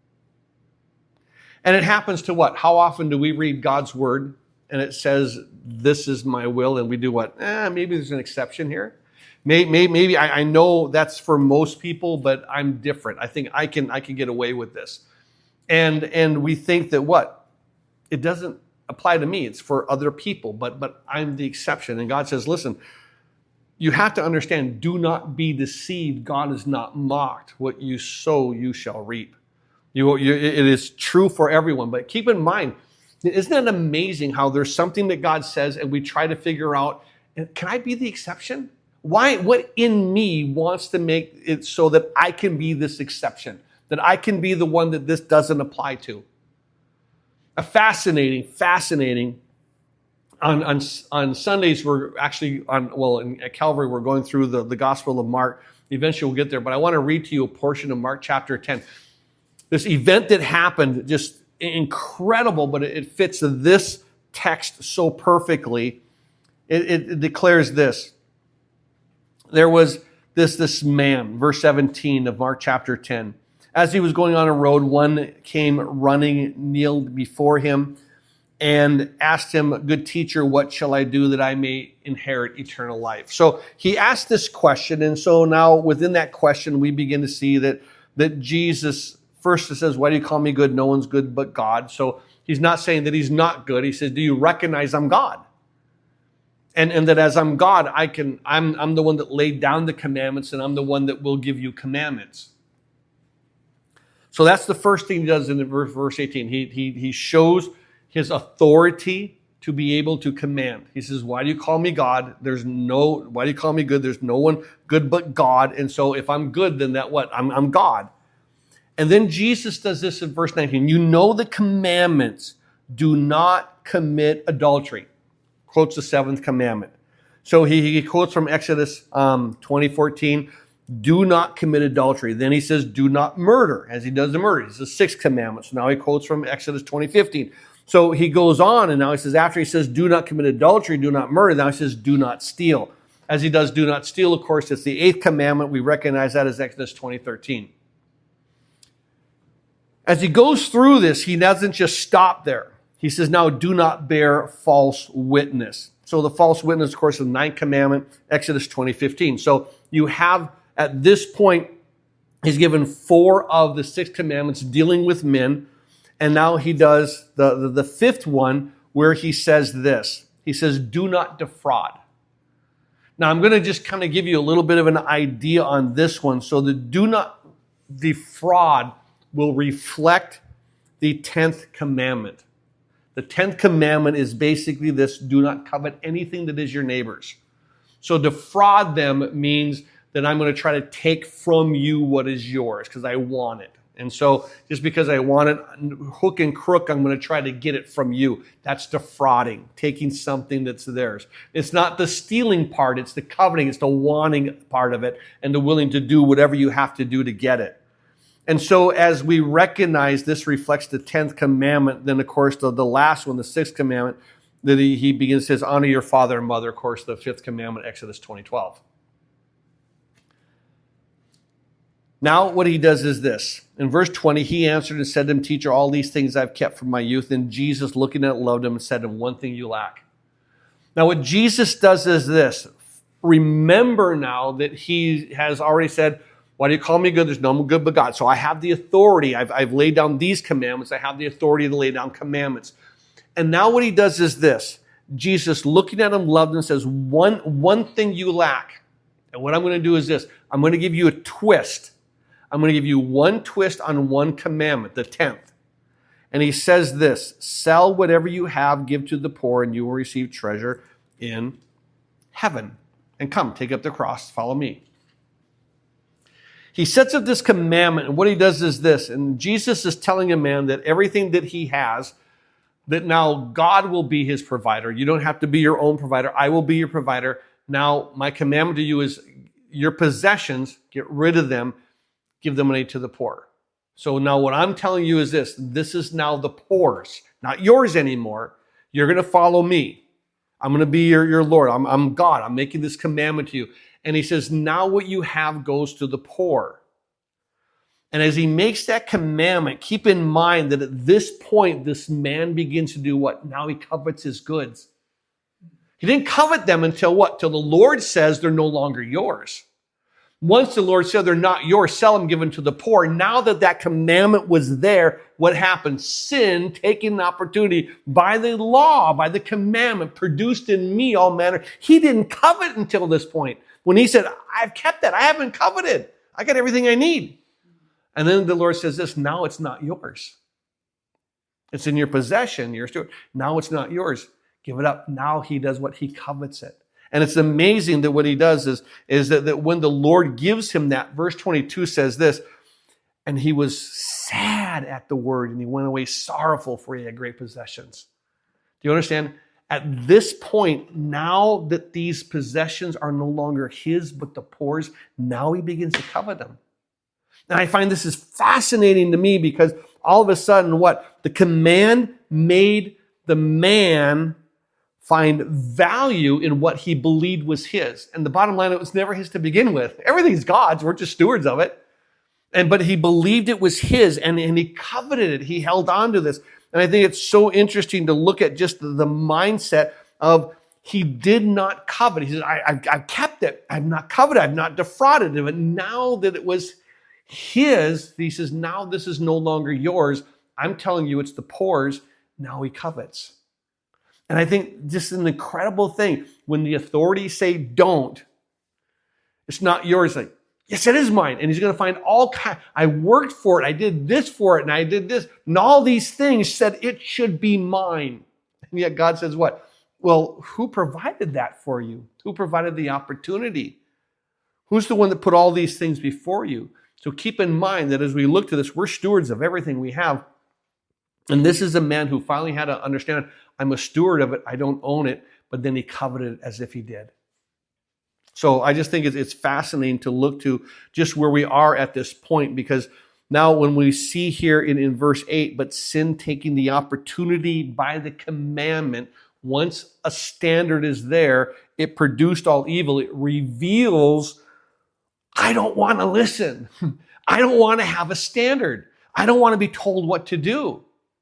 And it happens to what? How often do we read God's word and it says, this is my will, and we do what? Eh, maybe there's an exception here. Maybe, maybe, maybe I, I know that's for most people, but I'm different. I think I can I can get away with this. And and we think that what? It doesn't apply to me. It's for other people, but but I'm the exception. And God says, listen, you have to understand, do not be deceived. God is not mocked. What you sow, you shall reap. You, you, it is true for everyone. But keep in mind, isn't it amazing how there's something that God says and we try to figure out, can I be the exception? Why? What in me wants to make it so that I can be this exception, that I can be the one that this doesn't apply to? A fascinating, fascinating On, on, on Sundays, we're actually on, well, in, at Calvary, we're going through the, the Gospel of Mark. Eventually we'll get there, but I want to read to you a portion of Mark chapter ten. This event that happened, just incredible, but it, it fits this text so perfectly. It, it, it declares this. There was this, this man, verse seventeen of Mark chapter ten. As he was going on a road, one came running, kneeled before him, and asked him, "Good teacher, what shall I do that I may inherit eternal life?" So he asked this question, and so now within that question, we begin to see that, that Jesus, first it says, "Why do you call me good? No one's good but God." So he's not saying that he's not good. He says, "Do you recognize I'm God? And, and that as I'm God, I can, I'm, I'm the one that laid down the commandments, and I'm the one that will give you commandments." So that's the first thing he does in verse, verse eighteen. He, he, he shows his authority to be able to command. He says, "Why do you call me God? There's no, why do you call me good? There's no one good but God. And so if I'm good, then that what? I'm, I'm God." And then Jesus does this in verse nineteen. "You know the commandments. Do not commit adultery." Quotes the seventh commandment. So he, he quotes from Exodus um, twenty fourteen. "Do not commit adultery." Then he says, "Do not murder," as he does the murder. It's the sixth commandment. So now he quotes from Exodus twenty fifteen. So he goes on, and now he says, after he says, "Do not commit adultery, do not murder," now he says, "Do not steal." As he does "do not steal," of course, it's the eighth commandment. We recognize that as Exodus twenty thirteen. As he goes through this, he doesn't just stop there. He says, now, "Do not bear false witness." So the false witness, of course, is the ninth commandment, Exodus twenty fifteen. So you have, at this point, he's given four of the six commandments dealing with men. And now he does the, the, the fifth one, where he says this. He says, "Do not defraud." Now, I'm going to just kind of give you a little bit of an idea on this one. So the "do not defraud" will reflect the tenth commandment. The tenth commandment is basically this: do not covet anything that is your neighbor's. So defraud them means that I'm going to try to take from you what is yours because I want it. And so just because I want it, hook and crook, I'm going to try to get it from you. That's defrauding, taking something that's theirs. It's not the stealing part, it's the coveting, it's the wanting part of it, and the willing to do whatever you have to do to get it. And so as we recognize this reflects the tenth commandment, then of course the, the last one, the sixth commandment, that he, he begins, says, "Honor your father and mother," of course, the fifth commandment, Exodus twenty twelve. Now what he does is this. In verse twenty, he answered and said to him, "Teacher, all these things I've kept from my youth." And Jesus, looking at it, loved him and said to him, "One thing you lack." Now what Jesus does is this. Remember now that he has already said, "Why do you call me good? There's no one good but God." So I have the authority. I've, I've laid down these commandments. I have the authority to lay down commandments. And now what he does is this. Jesus, looking at him, loved him, says, one, one thing you lack. And what I'm going to do is this. I'm going to give you a twist. I'm going to give you one twist on one commandment, the tenth. And he says this: "Sell whatever you have, give to the poor, and you will receive treasure in heaven. And come, take up the cross, follow me." He sets up this commandment, and what he does is this. And Jesus is telling a man that everything that he has, that now God will be his provider. You don't have to be your own provider. I will be your provider. Now, my commandment to you is your possessions, get rid of them, give the money to the poor. So now what I'm telling you is this. This is now the poor's, not yours anymore. You're going to follow me. I'm going to be your, your Lord. I'm, I'm God. I'm making this commandment to you. And he says, now what you have goes to the poor. And as he makes that commandment, keep in mind that at this point, this man begins to do what? Now he covets his goods. He didn't covet them until what? Till the Lord says they're no longer yours. Once the Lord said they're not yours, sell them, give them to the poor. Now that that commandment was there, what happened? Sin, taking the opportunity by the law, by the commandment, produced in me all manner. He didn't covet until this point. When he said, I've kept that. I haven't coveted. I got everything I need. And then the Lord says this, now it's not yours. It's in your possession. You're steward. Now it's not yours. Give it up. Now he does what he covets it. And it's amazing that what he does is, is that, that when the Lord gives him that, verse twenty-two says this, and he was sad at the word, and he went away sorrowful, for he had great possessions. Do you understand? At this point, now that these possessions are no longer his, but the poor's, now he begins to covet them. And I find this is fascinating to me because all of a sudden, what? The command made the man find value in what he believed was his. And the bottom line, it was never his to begin with. Everything's God's. We're just stewards of it. And but he believed it was his, and, and he coveted it. He held on to this. And I think it's so interesting to look at just the, the mindset of he did not covet. He says, I, I've, I've kept it. I've not coveted. I've not defrauded him. And now that it was his, he says, now this is no longer yours. I'm telling you, it's the poor's. Now he covets. And I think just an incredible thing, when the authorities say don't, it's not yours. Like, yes, it is mine. And he's going to find all kinds. I worked for it. I did this for it. And I did this. And all these things said it should be mine. And yet God says what? Well, who provided that for you? Who provided the opportunity? Who's the one that put all these things before you? So keep in mind that as we look to this, we're stewards of everything we have. And this is a man who finally had to understand, I'm a steward of it. I don't own it. But then he coveted it as if he did. So I just think it's fascinating to look to just where we are at this point, because now when we see here in, in verse eight, but sin taking the opportunity by the commandment, once a standard is there, it produced all evil. It reveals, I don't want to listen. I don't want to have a standard. I don't want to be told what to do.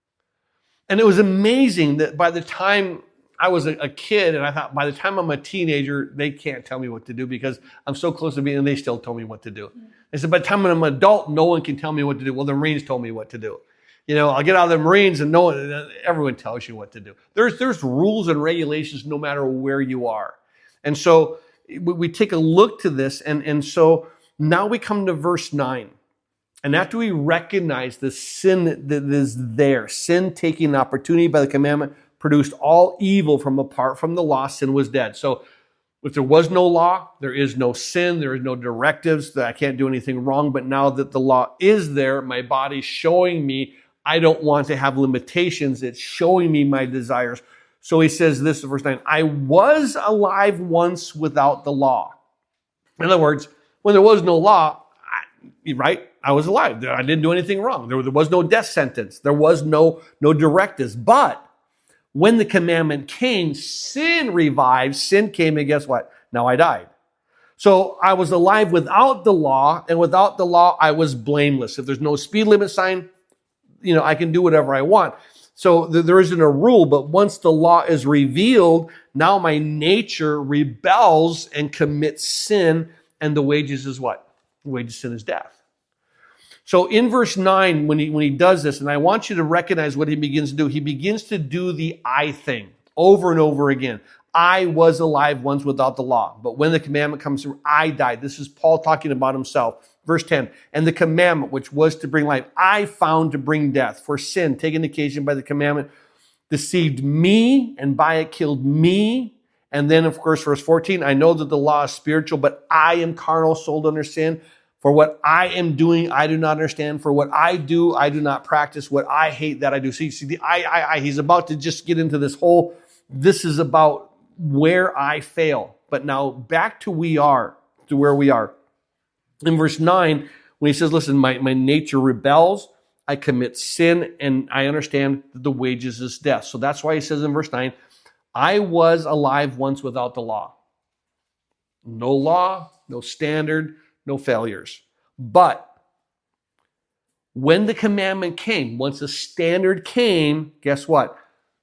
And it was amazing that by the time I was a, a kid, and I thought by the time I'm a teenager, they can't tell me what to do because I'm so close to being, and they still told me what to do. They said, by the time I'm an adult, no one can tell me what to do. Well, the Marines told me what to do. You know, I'll get out of the Marines and no one, everyone tells you what to do. There's, there's rules and regulations no matter where you are. And so we, we take a look to this. And, and so now we come to verse nine. And after we recognize the sin that is there, sin taking the opportunity by the commandment, produced all evil from apart from the law, sin was dead. So if there was no law, there is no sin, there is no directives, that I can't do anything wrong. But now that the law is there, my body's showing me I don't want to have limitations. It's showing me my desires. So he says this in verse nine, I was alive once without the law. In other words, when there was no law, I, right, I was alive. I didn't do anything wrong. There, there was no death sentence. There was no, no directives. But when the commandment came, sin revived, sin came, and guess what? Now I died. So I was alive without the law, and without the law, I was blameless. If there's no speed limit sign, you know, I can do whatever I want. So th- there isn't a rule, but once the law is revealed, now my nature rebels and commits sin, and the wages is what? The wages of sin is death. So in verse nine, when he, when he does this, and I want you to recognize what he begins to do, he begins to do the I thing over and over again. I was alive once without the law, but when the commandment comes through, I died. This is Paul talking about himself. Verse ten, and the commandment, which was to bring life, I found to bring death. For sin, taken occasion by the commandment, deceived me, and by it killed me. And then, of course, verse fourteen, I know that the law is spiritual, but I am carnal, sold under sin. For what I am doing, I do not understand. For what I do, I do not practice. What I hate, that I do. See, see the I, I, I, he's about to just get into this whole, this is about where I fail. But now back to we are, to where we are. In verse nine, when he says, listen, my, my nature rebels, I commit sin, and I understand that the wages is death. So that's why he says in verse nine, I was alive once without the law. No law, no standard, no failures. But when the commandment came, once the standard came, guess what?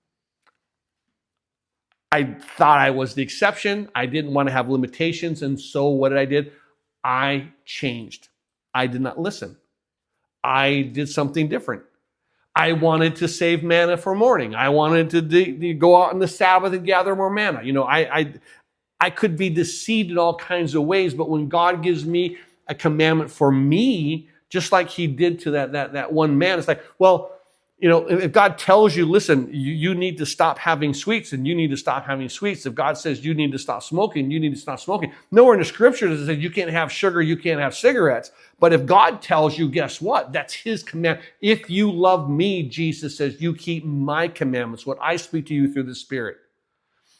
I thought I was the exception. I didn't want to have limitations. And so what did I do? I changed. I did not listen. I did something different. I wanted to save manna for morning. I wanted to de- de- go out on the Sabbath and gather more manna. You know, I, I I could be deceived in all kinds of ways, but when God gives me a commandment for me, just like he did to that, that, that one man, it's like, well, you know, if God tells you, listen, you, you need to stop having sweets, and you need to stop having sweets. If God says you need to stop smoking, you need to stop smoking. Nowhere in the scriptures does it say you can't have sugar, you can't have cigarettes. But if God tells you, guess what? That's his command. If you love me, Jesus says, you keep my commandments, what I speak to you through the Spirit.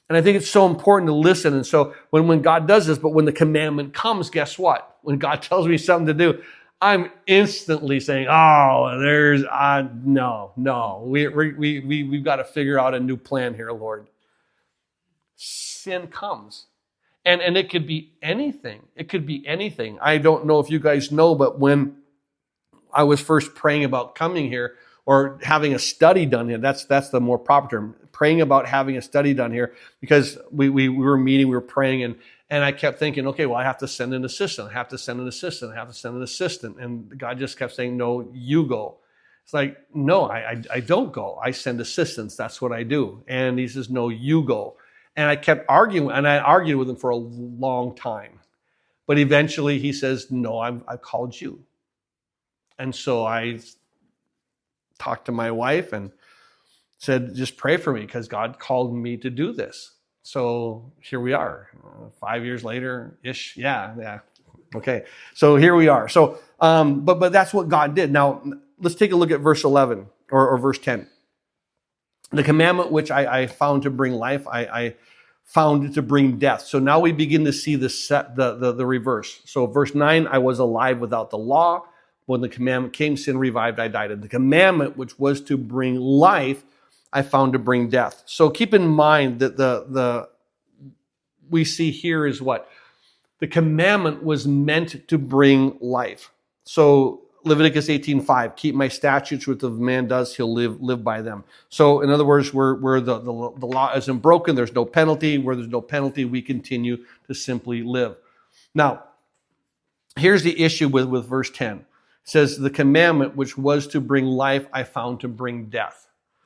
And I think it's so important to listen. And so when, when God does this, but when the commandment comes, guess what? When God tells me something to do, I'm instantly saying, oh, there's, uh, no, no. We, we, we, we've got to figure out a new plan here, Lord. Sin comes. And, and it could be anything. It could be anything. I don't know if you guys know, but when I was first praying about coming here or having a study done here, that's that's the more proper term, praying about having a study done here, because we, we, we were meeting, we were praying, and, and I kept thinking, okay, well, I have to send an assistant. I have to send an assistant. I have to send an assistant. And God just kept saying, no, you go. It's like, no, I, I, I don't go. I send assistants. That's what I do. And he says, no, you go. And I kept arguing, and I argued with him for a long time. But eventually he says, no, I'm, I've called you. And so I talked to my wife and said, just pray for me because God called me to do this. So here we are, uh, five years later-ish. Yeah, yeah. Okay. So here we are. So, um, but but that's what God did. Now, let's take a look at verse eleven or, or verse ten. The commandment which I, I found to bring life, I, I found to bring death. So now we begin to see the, set, the, the, the reverse. So verse nine, I was alive without the law. When the commandment came, sin revived, I died. And the commandment which was to bring life, I found to bring death. So keep in mind that the, the we see here is what? The commandment was meant to bring life. So Leviticus eighteen five, keep my statutes, which if a man does, he'll live live by them. So in other words, where, where the, the, the law isn't broken, there's no penalty. Where there's no penalty, we continue to simply live. Now, here's the issue with, with verse ten. It says, the commandment which was to bring life, I found to bring death.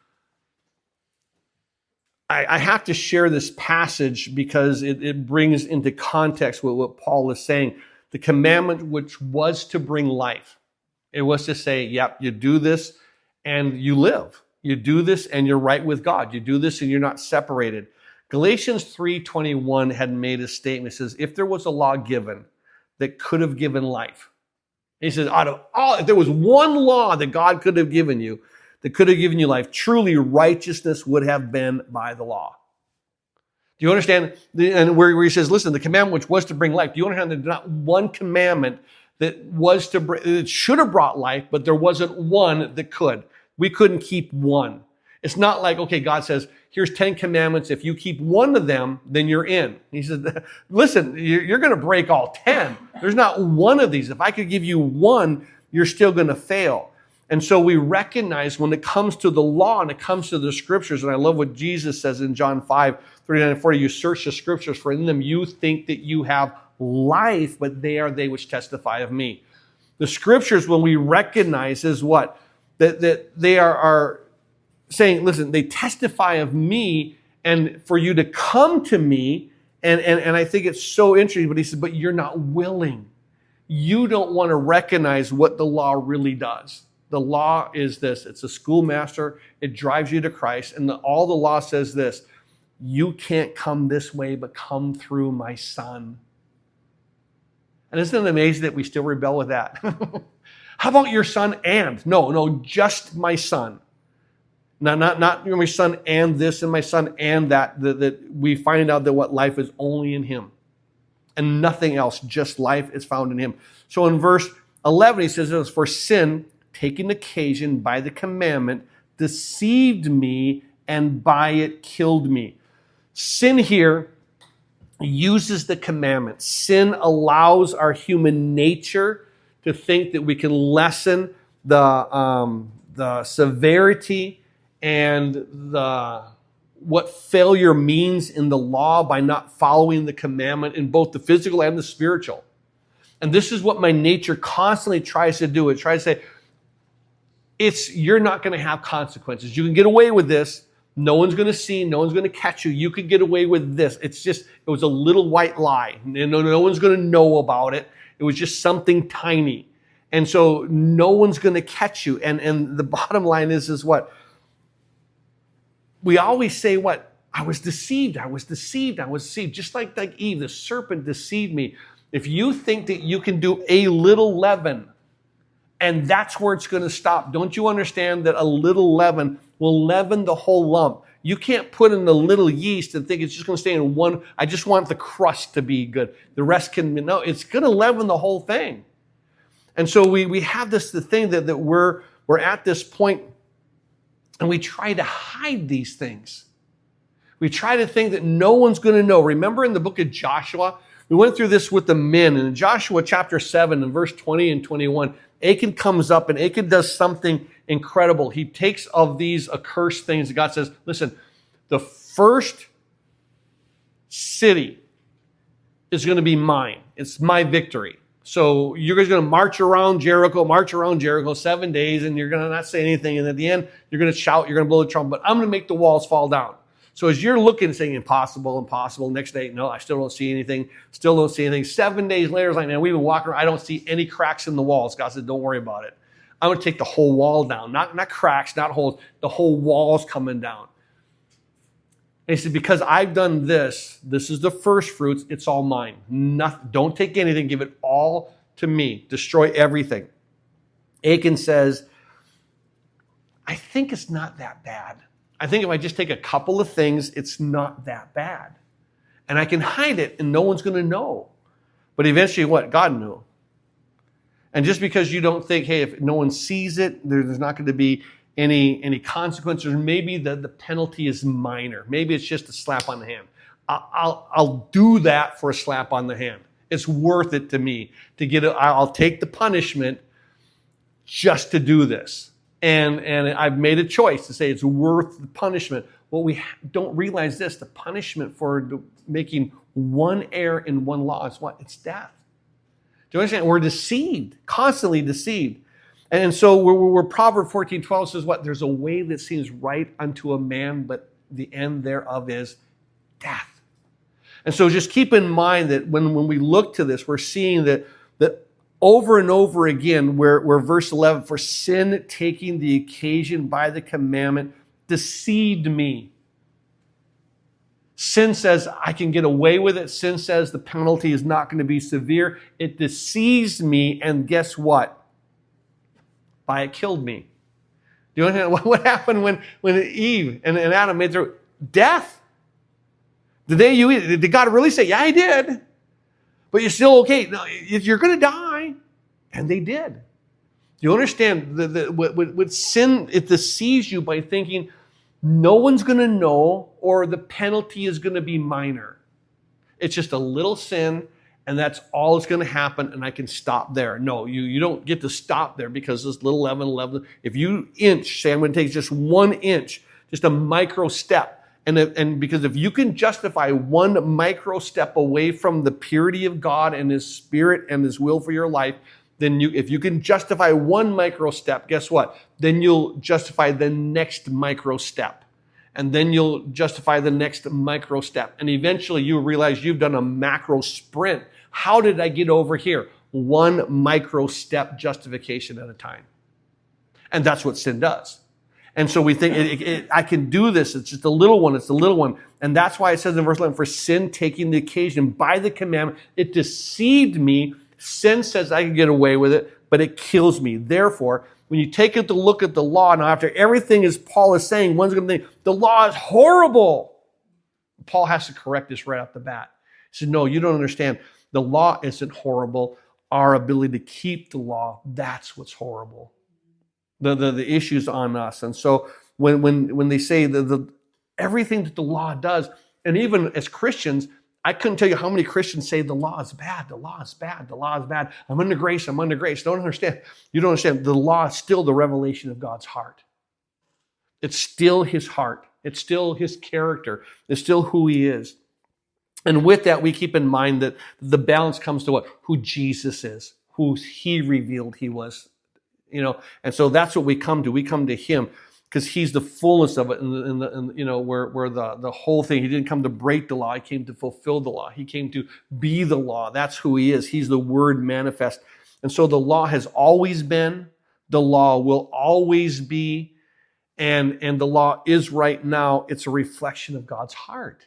I, I have to share this passage because it, it brings into context what, what Paul is saying. The commandment which was to bring life. It was to say, yep, you do this and you live. You do this and you're right with God. You do this and you're not separated. Galatians three twenty-one had made a statement. It says, if there was a law given that could have given life. He says, out of all, if there was one law that God could have given you that could have given you life, truly righteousness would have been by the law. Do you understand? And where, where he says, listen, the commandment which was to bring life. Do you understand there's not one commandment that was to bring, it should have brought life, but there wasn't one that could. We couldn't keep one. It's not like, okay, God says, here's ten commandments. If you keep one of them, then you're in. He said, listen, you're going to break all ten. There's not one of these. If I could give you one, you're still going to fail. And so we recognize when it comes to the law and it comes to the scriptures, and I love what Jesus says in John five, thirty-nine and forty, you search the scriptures, for in them you think that you have life, but they are they which testify of me. The scriptures, when we recognize, is what? That, that they are, are saying, listen, they testify of me, and for you to come to me, and, and, and I think it's so interesting, but he said, but you're not willing. You don't want to recognize what the law really does. The law is this. It's a schoolmaster. It drives you to Christ. And the, all the law says this, you can't come this way, but come through my son. And isn't it amazing that we still rebel with that? How about your son and? No, no, just my son. Not, not, not my son and this and my son and that, that. That we find out that what life is only in him. And nothing else, just life is found in him. So in verse eleven, he says, for sin, taking occasion by the commandment, deceived me and by it killed me. Sin here uses the commandment. Sin allows our human nature to think that we can lessen the, um, the severity and the what failure means in the law by not following the commandment in both the physical and the spiritual. And this is what my nature constantly tries to do. It tries to say, it's you're not going to have consequences. You can get away with this. No one's going to see. No one's going to catch you. You could get away with this. It's just, it was a little white lie. No, no one's going to know about it. It was just something tiny. And so no one's going to catch you. And, and the bottom line is, is what? We always say what? I was deceived. I was deceived. I was deceived. Just like, like Eve, the serpent deceived me. If you think that you can do a little leaven, and that's where it's going to stop, don't you understand that a little leaven will leaven the whole lump? You can't put in the little yeast and think it's just going to stay in one. I just want the crust to be good. The rest can be, no, it's going to leaven the whole thing. And so we, we have this the thing that, that we're, we're at this point and we try to hide these things. We try to think that no one's going to know. Remember in the book of Joshua, we went through this with the men. In Joshua chapter seven and verse twenty and twenty-one, Achan comes up and Achan does something incredible. He takes of these accursed things. God says, listen, the first city is going to be mine. It's my victory. So you're guys going to march around Jericho, march around Jericho seven days, and you're going to not say anything. And at the end, you're going to shout, you're going to blow the trumpet. But I'm going to make the walls fall down. So as you're looking, saying impossible, impossible, next day, no, I still don't see anything, still don't see anything. Seven days later, it's like, man, we've been walking around, I don't see any cracks in the walls. God said, don't worry about it. I'm going to take the whole wall down. Not, not cracks, not holes, the whole wall's coming down. And he said, because I've done this, this is the first fruits, it's all mine. Nothing, don't take anything, give it all to me. Destroy everything. Achan says, I think it's not that bad. I think if I just take a couple of things, it's not that bad. And I can hide it and no one's going to know. But eventually what? God knew. And just because you don't think, hey, if no one sees it, there's not going to be any, any consequences. Maybe the, the penalty is minor. Maybe it's just a slap on the hand. I'll, I'll, I'll do that for a slap on the hand. It's worth it to me to get it. I'll take the punishment just to do this. And, and I've made a choice to say it's worth the punishment. Well, we don't realize this. The punishment for making one error in one law is what? It's death. Do you understand? We're deceived, constantly deceived. And so we're, we're Proverbs fourteen twelve says what? There's a way that seems right unto a man, but the end thereof is death. And so just keep in mind that when, when we look to this, we're seeing that, that over and over again, where, where verse eleven, for sin taking the occasion by the commandment deceived me. Sin says I can get away with it. Sin says the penalty is not going to be severe. It deceives me, and guess what? By it killed me. Do you understand what happened when, when Eve and, and Adam made their death? The day you eat, did God really say, yeah, I did? But you're still okay. No, you're going to die. And they did. Do you understand? The, the, with, with sin, it deceives you by thinking no one's going to know or the penalty is going to be minor. It's just a little sin and that's all that's going to happen and I can stop there. No, you, you don't get to stop there because this little leaven, leaven. If you inch, say I'm going to take just one inch, just a micro step. And, and because if you can justify one micro step away from the purity of God and His Spirit and His will for your life, then you, if you can justify one micro step, guess what? Then you'll justify the next micro step. And then you'll justify the next micro step. And eventually you realize you've done a macro sprint. How did I get over here? One micro step justification at a time. And that's what sin does. And so we think, it, it, it, I can do this. It's just a little one. It's a little one. And that's why it says in verse eleven, for sin taking the occasion by the commandment, it deceived me. Sin says I can get away with it, but it kills me. Therefore, when you take it to look at the law, now after everything as Paul is saying, one's going to think, the law is horrible. Paul has to correct this right off the bat. He said, no, you don't understand. The law isn't horrible. Our ability to keep the law, that's what's horrible. The, the, the issues on us. And so when, when, when they say the, the, everything that the law does, and even as Christians, I couldn't tell you how many Christians say the law is bad, the law is bad, the law is bad. I'm under grace, I'm under grace. Don't understand. You don't understand. The law is still the revelation of God's heart. It's still His heart. It's still His character. It's still who He is. And with that, we keep in mind that the balance comes to what? Who Jesus is, who He revealed He was. You know, and so that's what we come to. We come to Him because He's the fullness of it. And, and, and you know, where, where the, the whole thing, He didn't come to break the law. He came to fulfill the law. He came to be the law. That's who He is. He's the Word manifest. And so the law has always been, the law will always be, and, and the law is right now. It's a reflection of God's heart.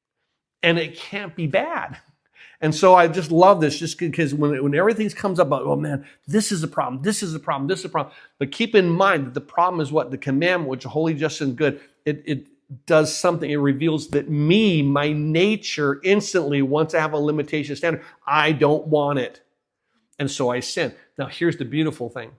And it can't be bad. And so I just love this just because when, when everything comes up, oh man, this is a problem, this is a problem, this is a problem. But keep in mind that the problem is what? The commandment, which is holy, just, and good. It, it, does something. It reveals that me, my nature, instantly, once I have a limitation standard, I don't want it. And so I sin. Now, here's the beautiful thing.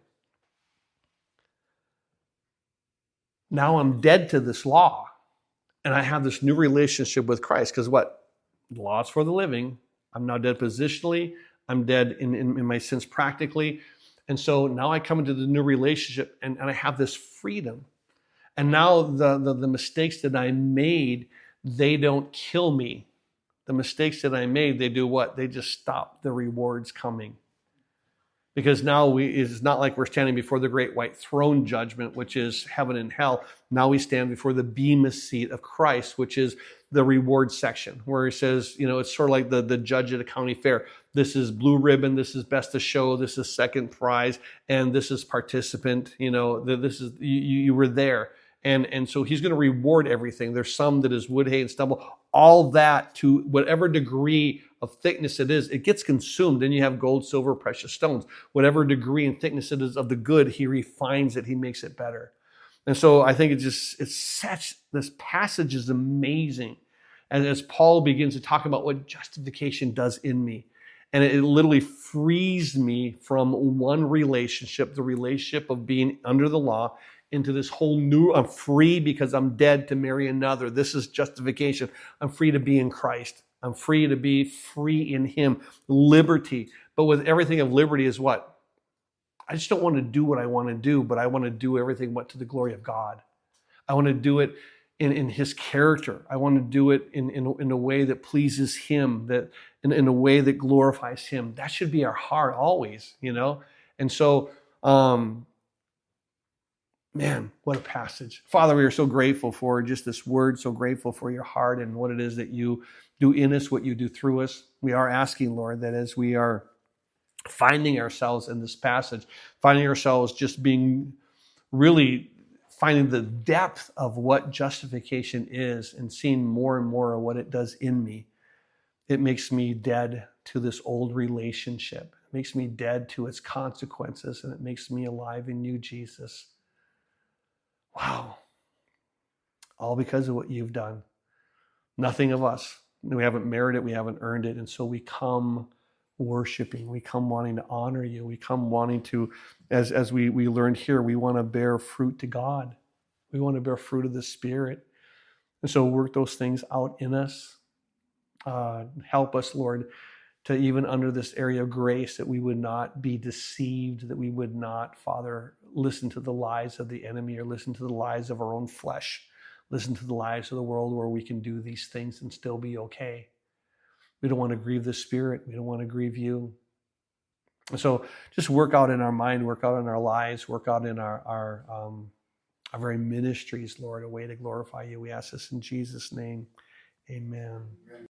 Now I'm dead to this law, and I have this new relationship with Christ. Because what? The law is for the living. I'm now dead positionally. I'm dead in, in, in my sins practically. And so now I come into the new relationship, and, and I have this freedom. And now the, the, the mistakes that I made, they don't kill me. The mistakes that I made, they do what? They just stop the rewards coming. Because now we, it's not like we're standing before the great white throne judgment, which is heaven and hell. Now we stand before the bema seat of Christ, which is the reward section, where he says, you know, it's sort of like the, the judge at a county fair. This is blue ribbon, this is best of show, this is second prize, and this is participant. You know, this is you, you were there. And, and so he's going to reward everything. There's some that is wood, hay, and stubble. All that, to whatever degree of thickness it is, it gets consumed. Then you have gold, silver, precious stones. Whatever degree and thickness it is of the good, he refines it. He makes it better. And so I think it's just, it's such, this passage is amazing. And as Paul begins to talk about what justification does in me, and it literally frees me from one relationship, the relationship of being under the law, into this whole new, I'm free because I'm dead to marry another. This is justification. I'm free to be in Christ. I'm free to be free in him. Liberty. But with everything of liberty is what? I just don't want to do what I want to do, but I want to do everything what to the glory of God. I want to do it in, in his character. I want to do it in, in, in a way that pleases him, that in, in a way that glorifies him. That should be our heart always, you know? And so, um, man, what a passage. Father, we are so grateful for just this word, so grateful for your heart and what it is that you do in us, what you do through us. We are asking, Lord, that as we are finding ourselves in this passage, finding ourselves just being really finding the depth of what justification is and seeing more and more of what it does in me, it makes me dead to this old relationship. It makes me dead to its consequences, and it makes me alive in you, Jesus. Wow. All because of what you've done. Nothing of us. We haven't merited it. We haven't earned it. And so we come worshiping. We come wanting to honor you. We come wanting to, as, as we, we learned here, we want to bear fruit to God. We want to bear fruit of the Spirit. And so work those things out in us. Uh, help us, Lord, to even under this area of grace, that we would not be deceived, that we would not, Father, listen to the lies of the enemy or listen to the lies of our own flesh, listen to the lies of the world where we can do these things and still be okay. We don't want to grieve the Spirit. We don't want to grieve you. So just work out in our mind, work out in our lives, work out in our, our, um, our very ministries, Lord, a way to glorify you. We ask this in Jesus' name. Amen.